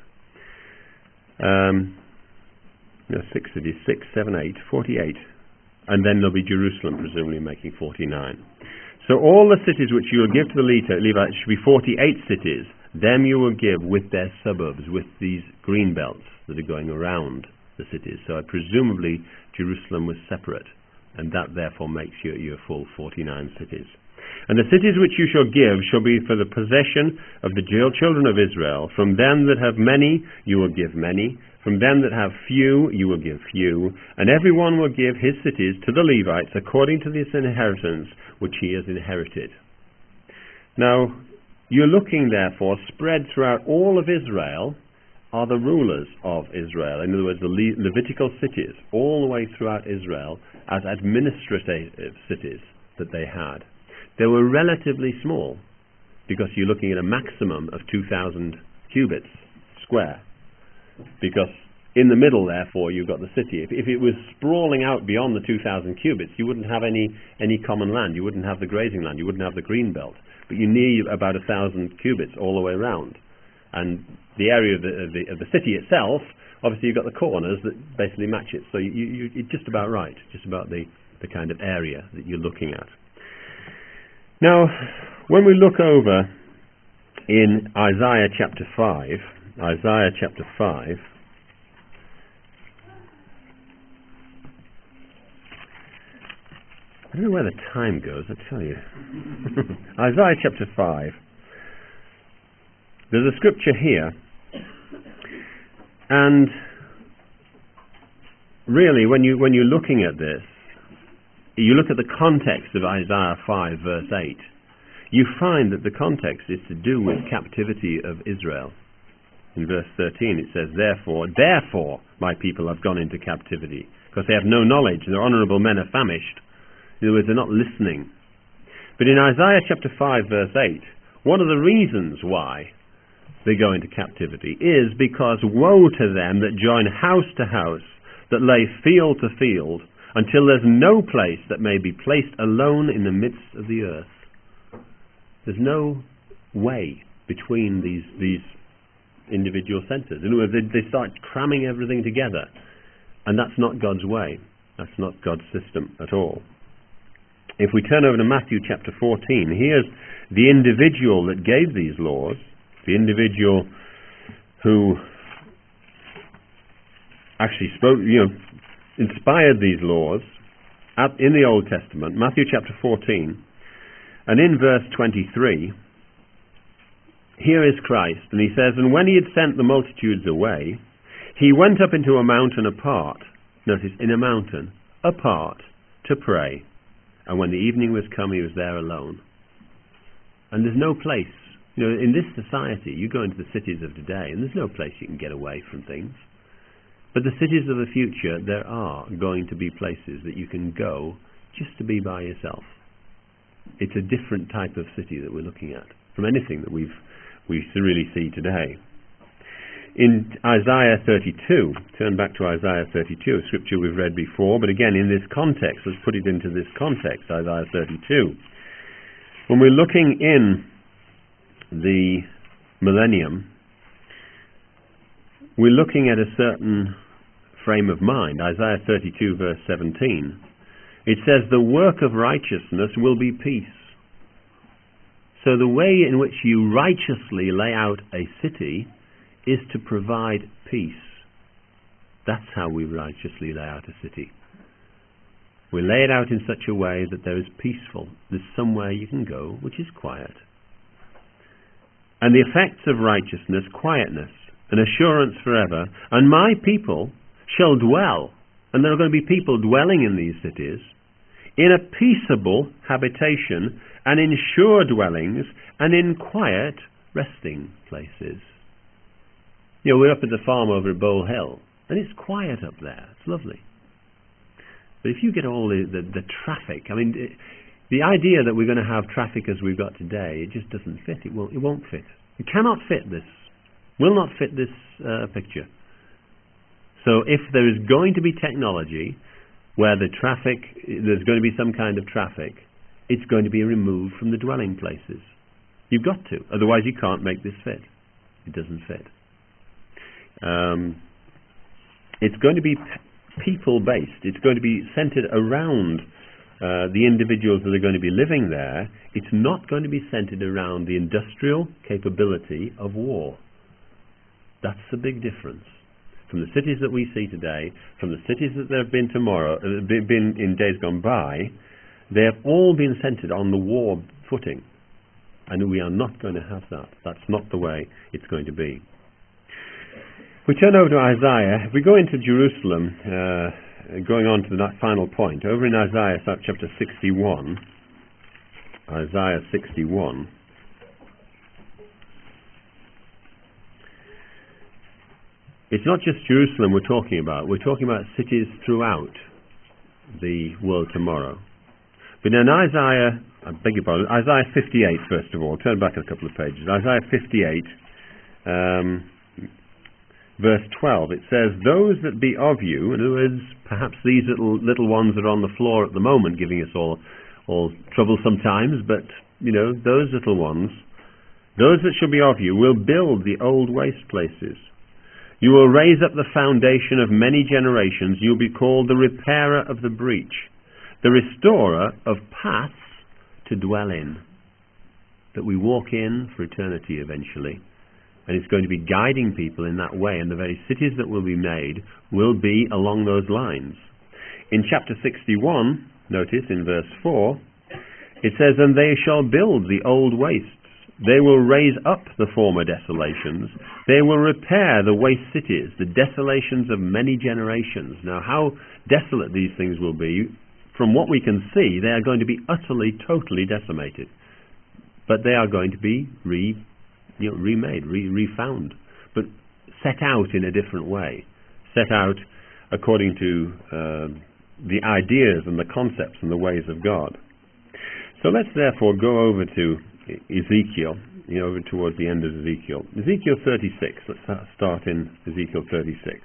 6 cities, 6, 7, 8, 48. And then there'll be Jerusalem, presumably making 49. So all the cities which you will give to the Levites should be 48 cities. Them you will give with their suburbs, with these green belts that are going around the cities. So presumably Jerusalem was separate, and that therefore makes your full 49 cities. And the cities which you shall give shall be for the possession of the children of Israel. From them that have many you will give many, from them that have few you will give few, and every one will give his cities to the Levites according to this inheritance which he has inherited. Now, you're looking, therefore, spread throughout all of Israel are the rulers of Israel. In other words, the Levitical cities, all the way throughout Israel, as administrative cities that they had. They were relatively small, because you're looking at a maximum of 2,000 cubits square. Because in the middle, therefore, you've got the city. If it was sprawling out beyond the 2,000 cubits, you wouldn't have any common land. You wouldn't have the grazing land. You wouldn't have the green belt. But you need about 1,000 cubits all the way around. And the area of the city itself, obviously you've got the corners that basically match it. So you're just about right, just about the kind of area that you're looking at. Now, when we look over in Isaiah chapter 5, I don't know where the time goes, I tell you. Isaiah chapter 5. There's a scripture here, and really when you're looking at this, you look at the context of Isaiah 5 verse 8, you find that the context is to do with captivity of Israel. In verse 13 it says, Therefore, my people have gone into captivity, because they have no knowledge, and their honourable men are famished. In other words, they're not listening. But in Isaiah chapter 5 verse 8, one of the reasons why they go into captivity is because woe to them that join house to house, that lay field to field, until there's no place that may be placed alone in the midst of the earth. There's no way between these individual centres. In other words, they start cramming everything together, and that's not God's way. That's not God's system at all. If we turn over to Matthew chapter 14, here's the individual that gave these laws, the individual who actually spoke, inspired these laws in the Old Testament, Matthew chapter 14, and in verse 23, here is Christ, and he says, And when he had sent the multitudes away, he went up into a mountain apart, notice, in a mountain, apart, to pray. And when the evening was come, he was there alone. And there's no place, in this society, you go into the cities of today, and there's no place you can get away from things. But the cities of the future, there are going to be places that you can go just to be by yourself. It's a different type of city that we're looking at from anything that we really see today. In Isaiah 32, turn back to Isaiah 32, a scripture we've read before, but again in this context, let's put it into this context, Isaiah 32. When we're looking in the millennium, we're looking at a certain frame of mind. Isaiah 32 verse 17. It says, the work of righteousness will be peace. So the way in which you righteously lay out a city is to provide peace. That's how we righteously lay out a city. We lay it out in such a way that there is peaceful. There's somewhere you can go which is quiet. And the effects of righteousness, quietness, and assurance forever. And my people shall dwell, and there are going to be people dwelling in these cities, in a peaceable habitation, and in sure dwellings, and in quiet resting places. You know, we're up at the farm over at Bowl Hill, and it's quiet up there. It's lovely. But if you get all the traffic, I mean, the idea that we're going to have traffic as we've got today, it just doesn't fit. It won't fit. It cannot fit this. Will not fit this picture. So if there is going to be technology where there's going to be some kind of traffic, it's going to be removed from the dwelling places. You've got to. Otherwise you can't make this fit. It doesn't fit. It's going to be people-based. It's going to be centered around the individuals that are going to be living there. It's not going to be centered around the industrial capability of war. That's the big difference. From the cities that we see today, from the cities that there have been been in days gone by, they have all been centered on the war footing. And we are not going to have that. That's not the way it's going to be. If we turn over to Isaiah, if we go into Jerusalem, going on to that final point, over in Isaiah chapter 61, Isaiah 61, it's not just Jerusalem we're talking about cities throughout the world tomorrow. But in Isaiah 58 first of all, turn back a couple of pages, Isaiah 58, verse 12, it says, those that be of you, in other words, perhaps these little ones that are on the floor at the moment giving us all trouble sometimes, but, you know, those little ones, those that shall be of you will build the old waste places. You will raise up the foundation of many generations. You'll be called the repairer of the breach, the restorer of paths to dwell in, that we walk in for eternity eventually. And it's going to be guiding people in that way, and the very cities that will be made will be along those lines. In chapter 61, notice in verse 4, it says, and they shall build the old wastes. They will raise up the former desolations. They will repair the waste cities, the desolations of many generations. Now, how desolate these things will be, from what we can see, they are going to be utterly, totally decimated. But they are going to be remade, refound, but set out in a different way, set out according to the ideas and the concepts and the ways of God. So let's therefore go over to Ezekiel, over towards the end of Ezekiel. Ezekiel 36, let's start in Ezekiel 36.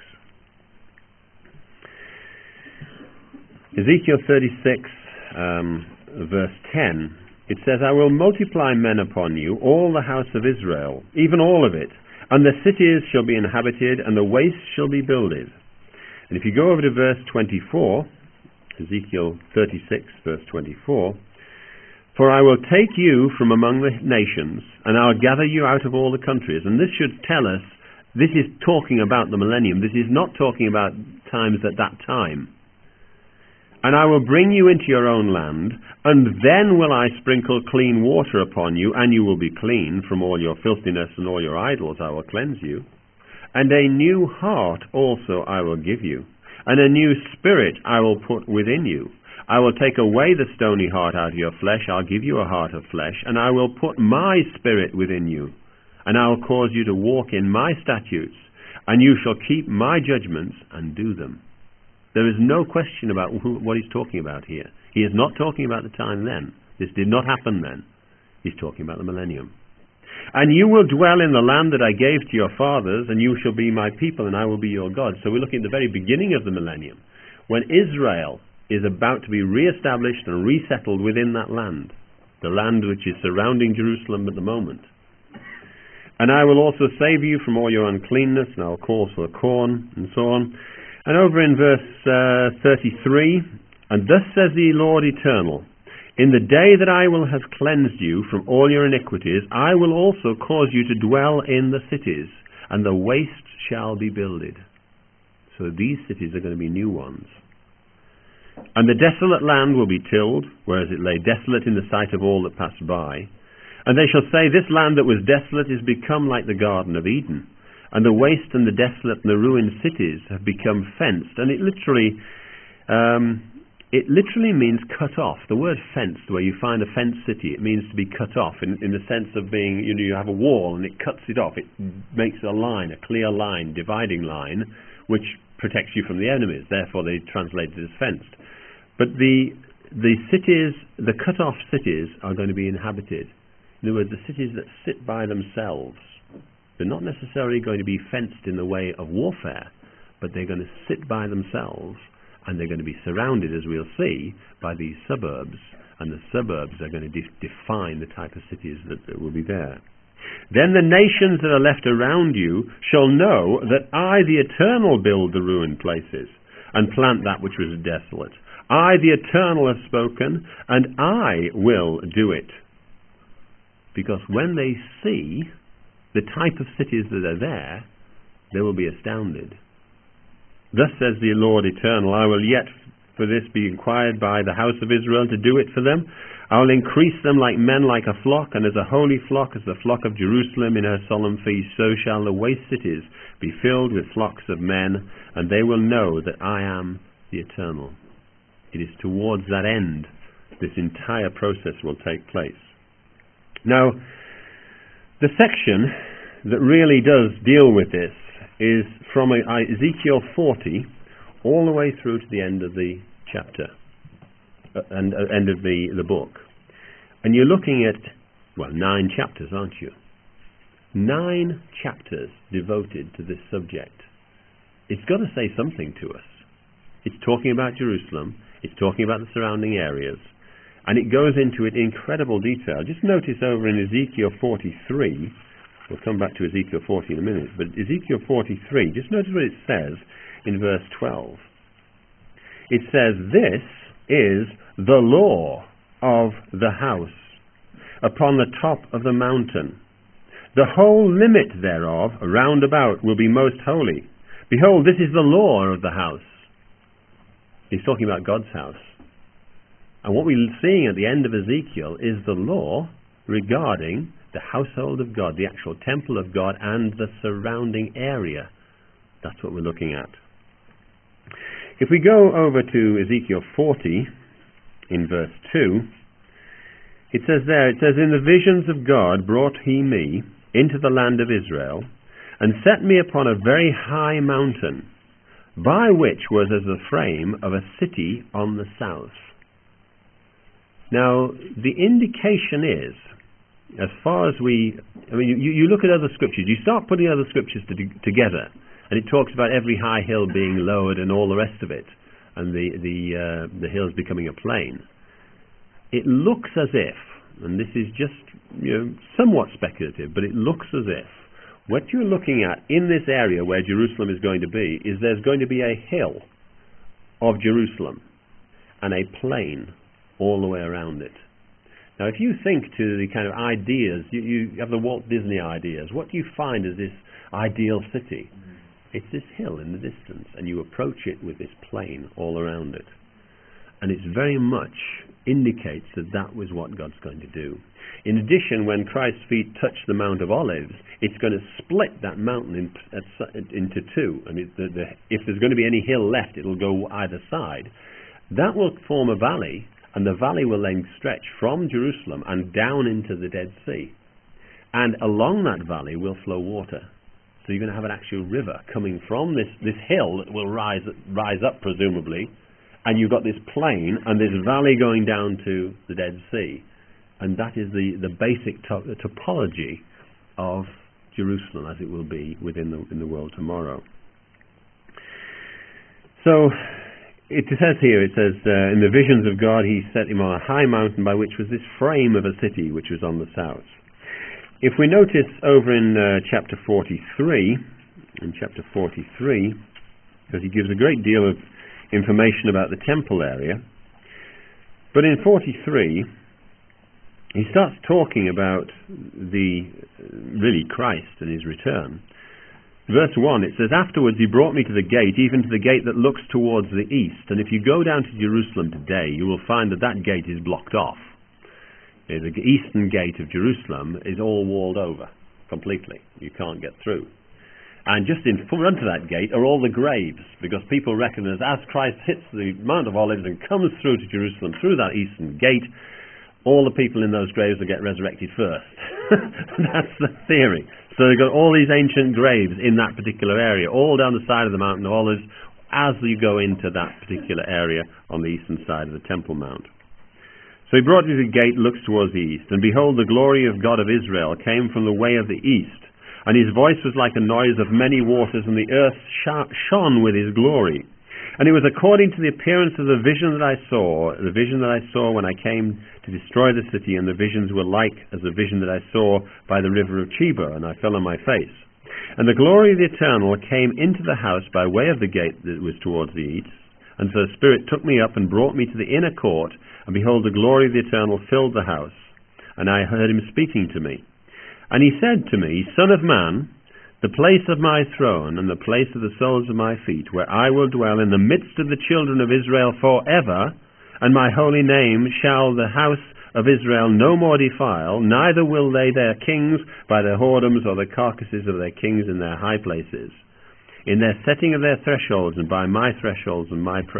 Ezekiel 36, verse 10, it says, I will multiply men upon you, all the house of Israel, even all of it, and the cities shall be inhabited, and the wastes shall be builded. And if you go over to verse 24, Ezekiel 36, verse 24, for I will take you from among the nations, and I'll gather you out of all the countries. And this should tell us, this is talking about the millennium. This is not talking about times at that time. And I will bring you into your own land, and then will I sprinkle clean water upon you, and you will be clean from all your filthiness and all your idols. I will cleanse you. And a new heart also I will give you, and a new spirit I will put within you. I will take away the stony heart out of your flesh. I'll give you a heart of flesh, and I will put my spirit within you, and I will cause you to walk in my statutes, and you shall keep my judgments and do them. There is no question about what he's talking about here. He is not talking about the time then. This did not happen then. He's talking about the millennium. And you will dwell in the land that I gave to your fathers, and you shall be my people, and I will be your God. So we're looking at the very beginning of the millennium, when Israel is about to be re-established and resettled within that land, the land which is surrounding Jerusalem at the moment. And I will also save you from all your uncleanness, and I'll cause for the corn, and so on. And over in verse 33, and thus says the Lord Eternal, in the day that I will have cleansed you from all your iniquities, I will also cause you to dwell in the cities, and the waste shall be builded. So these cities are going to be new ones. And the desolate land will be tilled, whereas it lay desolate in the sight of all that passed by. And they shall say, this land that was desolate is become like the Garden of Eden. And the waste and the desolate and the ruined cities have become fenced. And it literally means cut off. The word fenced, where you find a fenced city, it means to be cut off in the sense of being, you have a wall and it cuts it off. It makes a line, a clear line, dividing line, which protects you from the enemies. Therefore they translate it as fenced. But the cities, the cut off cities, are going to be inhabited. In other words, the cities that sit by themselves, they're not necessarily going to be fenced in the way of warfare, but they're going to sit by themselves, and they're going to be surrounded, as we'll see, by these suburbs, and the suburbs are going to define the type of cities that will be there. Then the nations that are left around you shall know that I, the Eternal, build the ruined places, and plant that which was desolate. I, the Eternal, have spoken, and I will do it. Because when they see the type of cities that are there, they will be astounded. Thus says the Lord Eternal, I will yet for this be inquired by the house of Israel to do it for them. I will increase them like men, like a flock, and as a holy flock, as the flock of Jerusalem in her solemn feast, so shall the waste cities be filled with flocks of men, and they will know that I am the Eternal. It is towards that end this entire process will take place. Now, the section that really does deal with this is from Ezekiel 40 all the way through to the end of the chapter and end of the book. And you're looking at, 9 chapters, aren't you? 9 chapters devoted to this subject. It's got to say something to us. It's talking about Jerusalem. It's talking about the surrounding areas. And it goes into it incredible detail. Just notice over in Ezekiel 43, we'll come back to Ezekiel 40 in a minute, but Ezekiel 43, just notice what it says in verse 12. It says, this is the law of the house upon the top of the mountain. The whole limit thereof round about will be most holy. Behold, this is the law of the house. He's talking about God's house. And what we're seeing at the end of Ezekiel is the law regarding the household of God, the actual temple of God, and the surrounding area. That's what we're looking at. If we go over to Ezekiel 40, in verse 2, it says, in the visions of God brought he me into the land of Israel, and set me upon a very high mountain, by which was as the frame of a city on the south. Now, the indication is, as far as you look at other scriptures, you start putting other scriptures together, and it talks about every high hill being lowered and all the rest of it, and the hills becoming a plain. It looks as if, and this is just somewhat speculative, but it looks as if what you're looking at in this area where Jerusalem is going to be is there's going to be a hill of Jerusalem and a plain all the way around it. Now, if you think to the kind of ideas, you have the Walt Disney ideas, what do you find as this ideal city? It's this hill in the distance, and you approach it with this plain all around it. And it very much indicates that that was what God's going to do. In addition, when Christ's feet touch the Mount of Olives, it's going to split that mountain into two. And if there's going to be any hill left, it'll go either side. That will form a valley, and the valley will then stretch from Jerusalem and down into the Dead Sea. And along that valley will flow water. So you're going to have an actual river coming from this hill that will rise up presumably, and you've got this plain and this valley going down to the Dead Sea, and that is the basic topology of Jerusalem as it will be in the world tomorrow. So it says here, in the visions of God he set him on a high mountain by which was this frame of a city which was on the south. If we notice over in chapter 43, because he gives a great deal of information about the temple area, but in 43 he starts talking about really Christ and his return. Verse 1, it says, "Afterwards he brought me to the gate, even to the gate that looks towards the east. And if you go down to Jerusalem today, you will find that gate is blocked off. The eastern gate of Jerusalem is all walled over completely. You can't get through. And just in front of that gate are all the graves, because people reckon as Christ hits the Mount of Olives and comes through to Jerusalem through that eastern gate, all the people in those graves will get resurrected first." That's the theory. So they've got all these ancient graves in that particular area, all down the side of the Mountain of Olives, as you go into that particular area on the eastern side of the Temple Mount. "So he brought me to the gate, looks towards the east, and behold, the glory of God of Israel came from the way of the east, and his voice was like a noise of many waters, and the earth shone with his glory. And it was according to the appearance of the vision that I saw when I came to destroy the city, and the visions were like as the vision that I saw by the river of Chebar, and I fell on my face. And the glory of the Eternal came into the house by way of the gate that was towards the east. And so the Spirit took me up and brought me to the inner court, and behold, the glory of the Eternal filled the house. And I heard him speaking to me. And he said to me, Son of man, the place of my throne and the place of the soles of my feet, where I will dwell in the midst of the children of Israel forever, and my holy name shall the house of Israel no more defile, neither will they their kings by their whoredoms or the carcasses of their kings in their high places, in their setting of their thresholds, and by my thresholds and my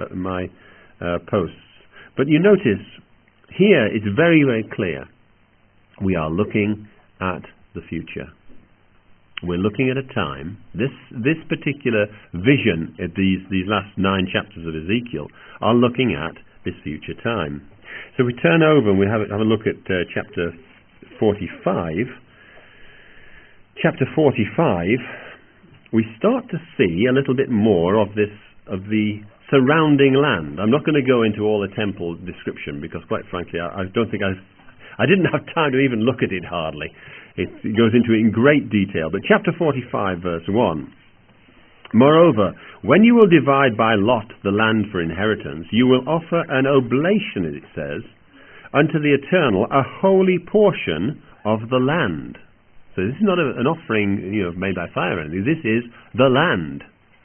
posts. But you notice, here it's very, very clear. We are looking at the future. We're looking at a time, this particular vision, these last 9 chapters of Ezekiel, are looking at this future time. So we turn over and we have a look at chapter 45. Chapter 45, we start to see a little bit more of the surrounding land. I'm not going to go into all the temple description because, quite frankly, I didn't have time to even look at it hardly. It goes into it in great detail. But chapter 45, verse 1. Moreover, when you will divide by lot the land for inheritance, you will offer an oblation, as it says, unto the Eternal, a holy portion of the land. So this is not an offering made by fire or anything. This is the land.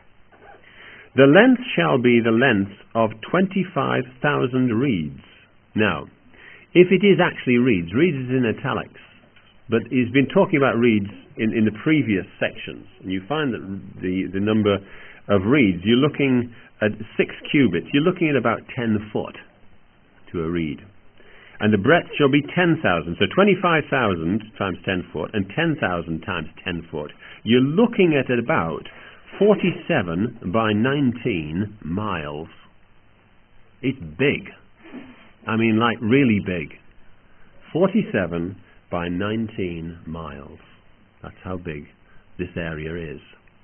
The length shall be the length of 25,000 reeds. Now, if it is actually reeds is in italics, but he's been talking about reeds in the previous sections, and you find that the number of reeds, you're looking at 6 cubits, you're looking at about 10 foot to a reed. And the breadth shall be 10,000, so 25,000 times 10 foot, and 10,000 times 10 foot. You're looking at about 47 by 19 miles. It's big. I mean, like really big. 47 by 19 miles. That's how big this area is.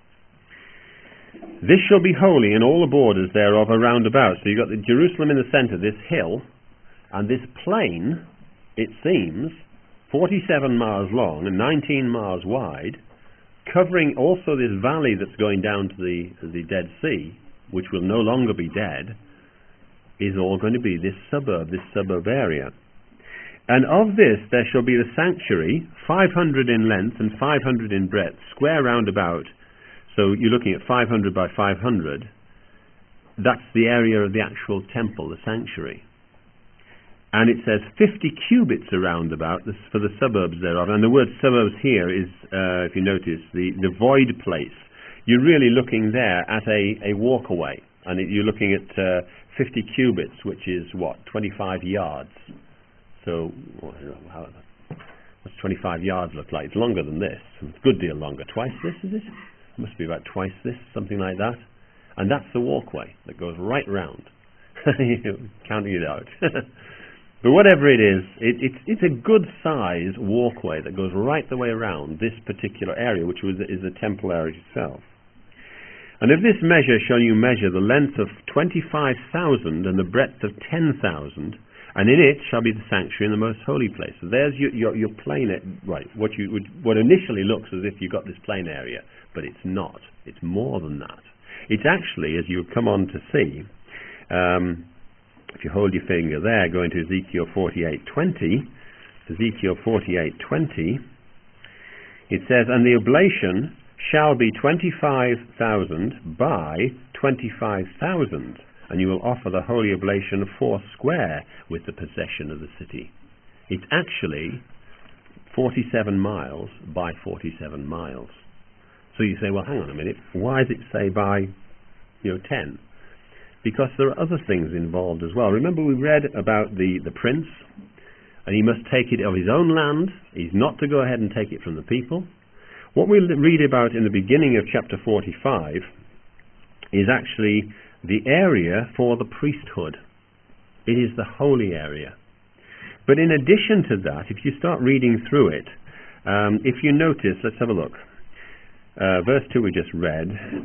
This shall be holy in all the borders thereof around about. So you've got the Jerusalem in the center, this hill, and this plain, it seems, 47 miles long and 19 miles wide, covering also this valley that's going down to the Dead Sea, which will no longer be dead, is all going to be this suburb area. And of this there shall be the sanctuary, 500 in length and 500 in breadth, square round about. So you're looking at 500 by 500. That's the area of the actual temple, the sanctuary. And it says 50 cubits around about for the suburbs thereof. And the word suburbs here is, if you notice, the void place. You're really looking there at a walkaway. And you're looking at 50 cubits, which is, 25 yards. So What's 25 yards look like? It's longer than this. It's a good deal longer. Twice this, is it? It must be about twice this, something like that. And that's the walkway that goes right round. Counting it out. But whatever it is, it's a good size walkway that goes right the way around this particular area, which is the temple area itself. And of this measure shall you measure the length of 25,000 and the breadth of 10,000, and in it shall be the sanctuary and the most holy place. So there's your plain, right? What initially looks as if you've got this plain area, but it's not. It's more than that. It's actually, as you come on to see, if you hold your finger there, going to Ezekiel 48:20, Ezekiel 48:20, it says, and the oblation shall be 25,000 by 25,000, and you will offer the holy oblation 4 square with the possession of the city. It's actually 47 miles by 47 miles. So you say, well, hang on a minute, why does it say by 10? Because there are other things involved as well. Remember we read about the prince, and he must take it of his own land. He's not to go ahead and take it from the people. What we read about in the beginning of chapter 45 is actually the area for the priesthood. It is the holy area. But in addition to that, if you start reading through it, if you notice, let's have a look. Verse 2 we just read,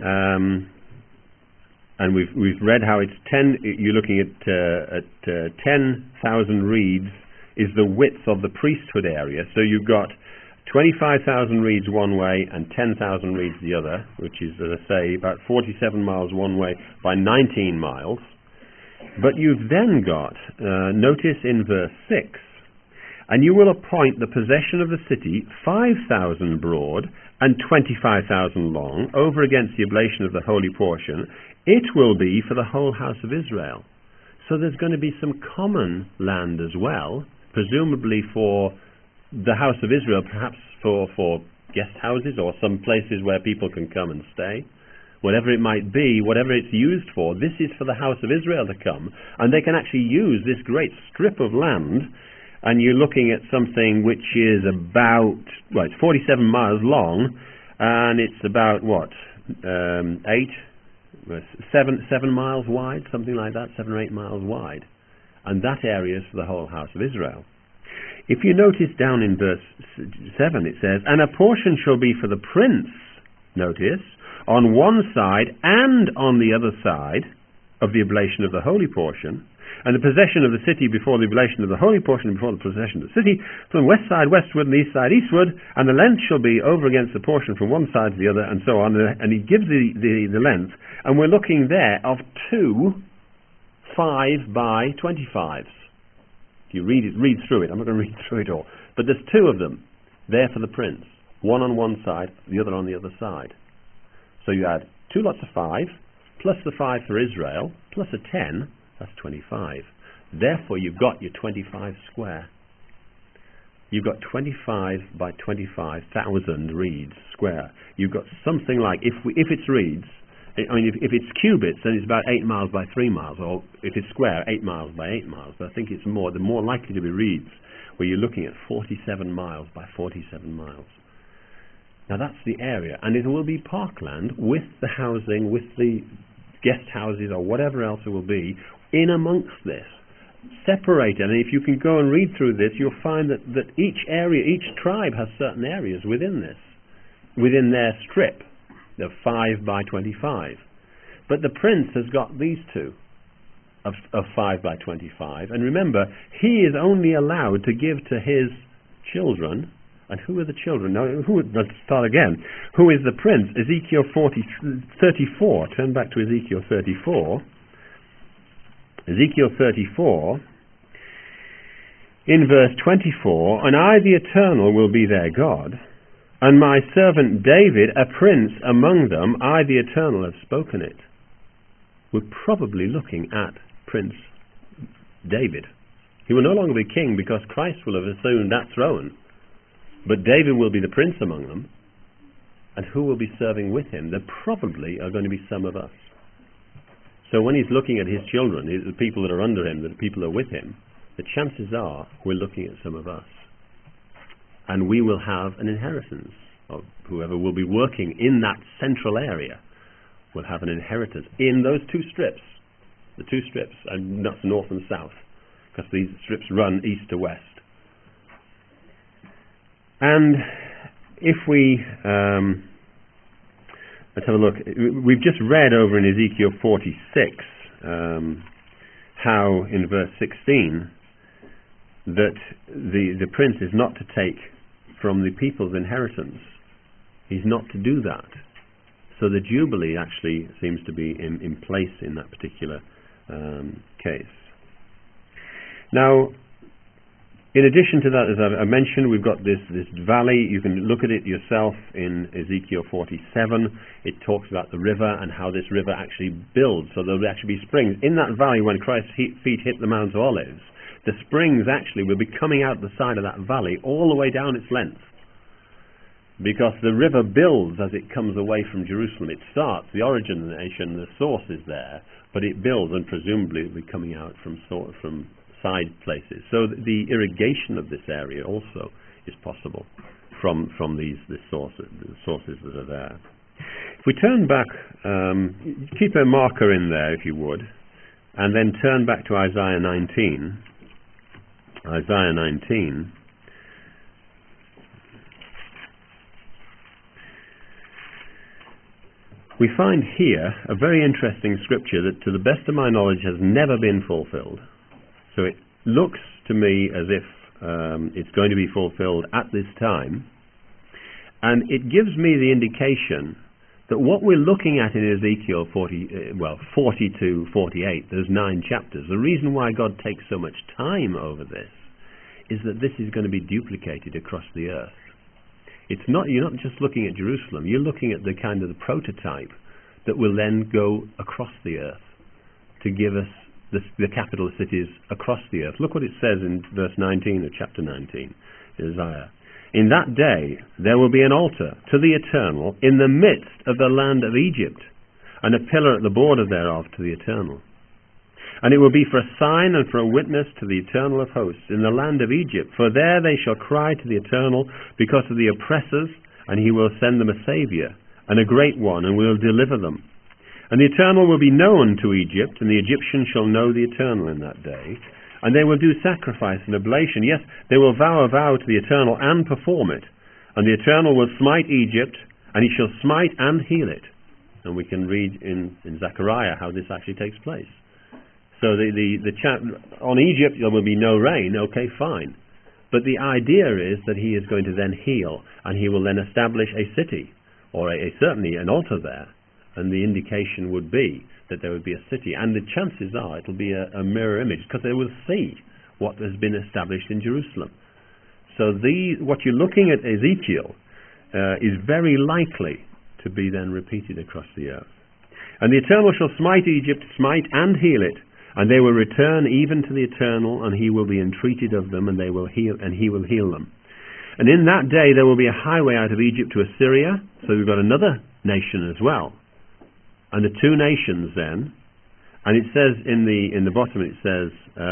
and we've read how it's 10. You're looking at 10,000 reeds is the width of the priesthood area. So you've got 25,000 reeds one way and 10,000 reeds the other, which is, as I say, about 47 miles one way by 19 miles. But you've then got, notice in verse 6, and you will appoint the possession of the city 5,000 broad and 25,000 long, over against the oblation of the holy portion. It will be for the whole house of Israel. So there's going to be some common land as well, presumably for the house of Israel, perhaps for guest houses or some places where people can come and stay. Whatever it might be, whatever it's used for, this is for the house of Israel to come, and they can actually use this great strip of land. And you're looking at something which is about, well, it's 47 miles long, and it's about, 7 miles wide, something like that, 7 or 8 miles wide. And that area is for the whole house of Israel. If you notice down in verse 7, it says, and a portion shall be for the prince, notice, on one side and on the other side of the oblation of the holy portion, and the possession of the city before the oblation of the holy portion before the possession of the city, from the west side westward and the east side eastward, and the length shall be over against the portion from one side to the other, and so on. And he gives the length, and we're looking there of 2 5 by 25s. If you read through it, I'm not going to read through it all, but there's 2 of them there for the prince, one on one side, the other on the other side. So you add 2 lots of 5, plus the 5 for Israel, plus a 10, that's 25. Therefore, you've got your 25 square. You've got 25 by 25,000 reeds square. You've got something like, if it's reeds, I mean, if it's cubits, then it's about 8 miles by 3 miles, or if it's square, 8 miles by 8 miles. But I think it's more likely to be reeds, where you're looking at 47 miles by 47 miles. Now that's the area, and it will be parkland with the housing, with the guest houses or whatever else it will be, in amongst this. Separated, and if you can go and read through this, you'll find that each area, each tribe has certain areas within this, within their strip of 5 by 25. But the prince has got these 2 of 5 by 25, and remember, he is only allowed to give to his children. And who are the children? Now, let's start again. Who is the prince? Ezekiel 34. Turn back to Ezekiel 34. Ezekiel 34, in verse 24, and I, the Eternal, will be their God, and my servant David, a prince among them, I, the Eternal, have spoken it. We're probably looking at Prince David. He will no longer be king because Christ will have assumed that throne. But David will be the prince among them. And who will be serving with him? There probably are going to be some of us. So when he's looking at his children, the people that are under him, the people that are with him, the chances are we're looking at some of us. and we will have an inheritance. Of whoever will be working in that central area will have an inheritance in those two strips. The two strips, and that's north and south, because these strips run east to west. And if we let's have a look. We've just read over in Ezekiel 46 how in verse 16 that the prince is not to take from the people's inheritance. He's not to do that. So the Jubilee actually seems to be in place in that particular case. Now, in addition to that, as I mentioned, we've got this valley. You can look at it yourself in Ezekiel 47. It talks about the river and how this river actually builds. So there will actually be springs. In that valley, when Christ's feet hit the Mount of Olives, the springs actually will be coming out the side of that valley all the way down its length. Because the river builds as it comes away from Jerusalem. It starts, the origination, the source is there, but it builds, and presumably it will be coming out from side places. So the irrigation of this area also is possible from the sources that are there. If we turn back, keep a marker in there if you would, and then turn back to Isaiah 19. Isaiah 19. We find here a very interesting scripture that, to the best of my knowledge, has never been fulfilled. So it looks to me as if it's going to be fulfilled at this time. And it gives me the indication that what we're looking at in Ezekiel 40 to 48, those 9 chapters, the reason why God takes so much time over this is that this is going to be duplicated across the earth. You're not just looking at Jerusalem, you're looking at the kind of the prototype that will then go across the earth to give us the capital cities across the earth. Look what it says in verse 19 of chapter 19, Isaiah. In that day there will be an altar to the Eternal in the midst of the land of Egypt, and a pillar at the border thereof to the Eternal. And it will be for a sign and for a witness to the Eternal of hosts in the land of Egypt. For there they shall cry to the Eternal because of the oppressors, and he will send them a Saviour, and a great one, and will deliver them. And the Eternal will be known to Egypt, and the Egyptians shall know the Eternal in that day. And they will do sacrifice and oblation. Yes, they will vow a vow to the Eternal and perform it. And the Eternal will smite Egypt, and he shall smite and heal it. And we can read in Zechariah how this actually takes place. So on Egypt there will be no rain, okay, fine. But the idea is that he is going to then heal, and he will then establish a city, or certainly an altar there. And the indication would be that there would be a city. And the chances are it will be a mirror image, because they will see what has been established in Jerusalem. So what you're looking at Ezekiel is very likely to be then repeated across the earth. And the Eternal shall smite Egypt, smite and heal it, and they will return even to the Eternal, and he will be entreated of them, and he will heal them. And in that day there will be a highway out of Egypt to Assyria. So we've got another nation as well. And the two nations then, and it says in the bottom, it says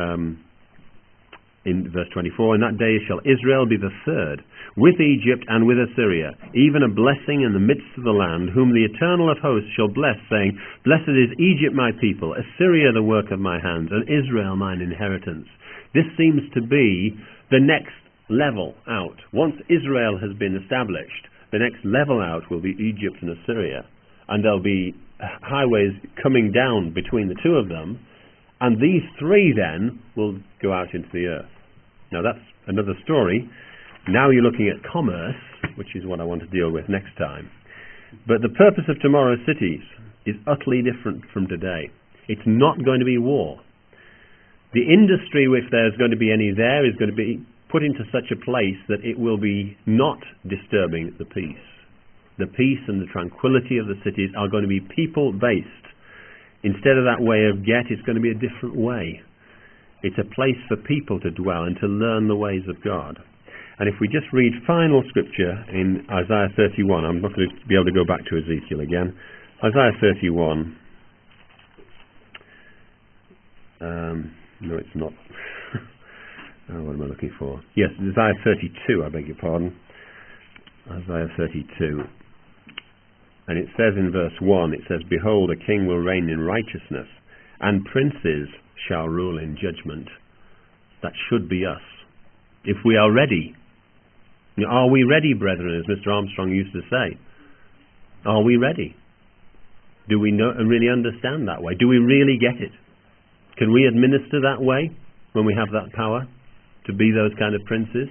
in verse 24, in that day shall Israel be the third, with Egypt and with Assyria, even a blessing in the midst of the land, whom the Eternal of hosts shall bless, saying, Blessed is Egypt my people, Assyria the work of my hands, and Israel mine inheritance. This seems to be the next level out. Once Israel has been established, the next level out will be Egypt and Assyria, and there'll be highways coming down between the two of them, and these three then will go out into the earth. Now that's another story. Now you're looking at commerce, which is what I want to deal with next time. But the purpose of tomorrow's cities is utterly different from today. It's not going to be war. The industry, if there's going to be any there, is going to be put into such a place that it will be not disturbing the peace. The peace and the tranquility of the cities are going to be people-based. Instead of that way of get, it's going to be a different way. It's a place for people to dwell and to learn the ways of God. And if we just read final scripture in Isaiah 31, I'm not going to be able to go back to Ezekiel again. Isaiah 31. No, it's not. what am I looking for? Yes, Isaiah 32, I beg your pardon. Isaiah 32. And it says in verse 1, it says, "Behold, a king will reign in righteousness, and princes shall rule in judgment." That should be us. If we are ready. Are we ready, brethren, as Mr. Armstrong used to say? Are we ready? Do we really understand that way? Do we really get it? Can we administer that way when we have that power to be those kind of princes?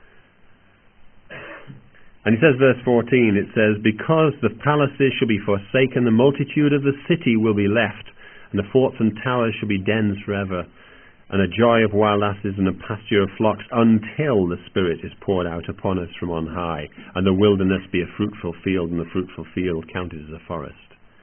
And it says, verse 14, it says, "Because the palaces shall be forsaken, the multitude of the city will be left, and the forts and towers shall be dens forever, and a joy of wild asses and a pasture of flocks, until the Spirit is poured out upon us from on high, and the wilderness be a fruitful field, and the fruitful field counted as a forest.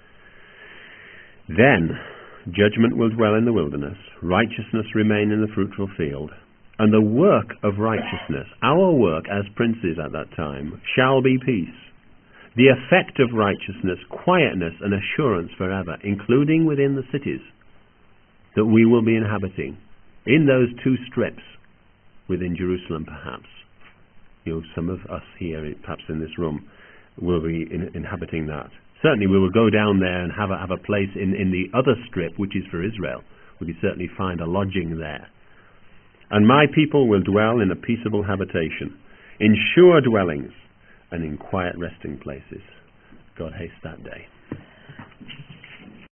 Then judgment will dwell in the wilderness, righteousness remain in the fruitful field, and the work of righteousness," our work as princes at that time, "shall be peace. The effect of righteousness, quietness and assurance forever," including within the cities that we will be inhabiting, in those two strips within Jerusalem perhaps. Some of us here, perhaps in this room, will be inhabiting that. Certainly we will go down there and have a place in the other strip, which is for Israel. We can certainly find a lodging there. "And my people will dwell in a peaceable habitation, in sure dwellings, and in quiet resting places." God haste that day.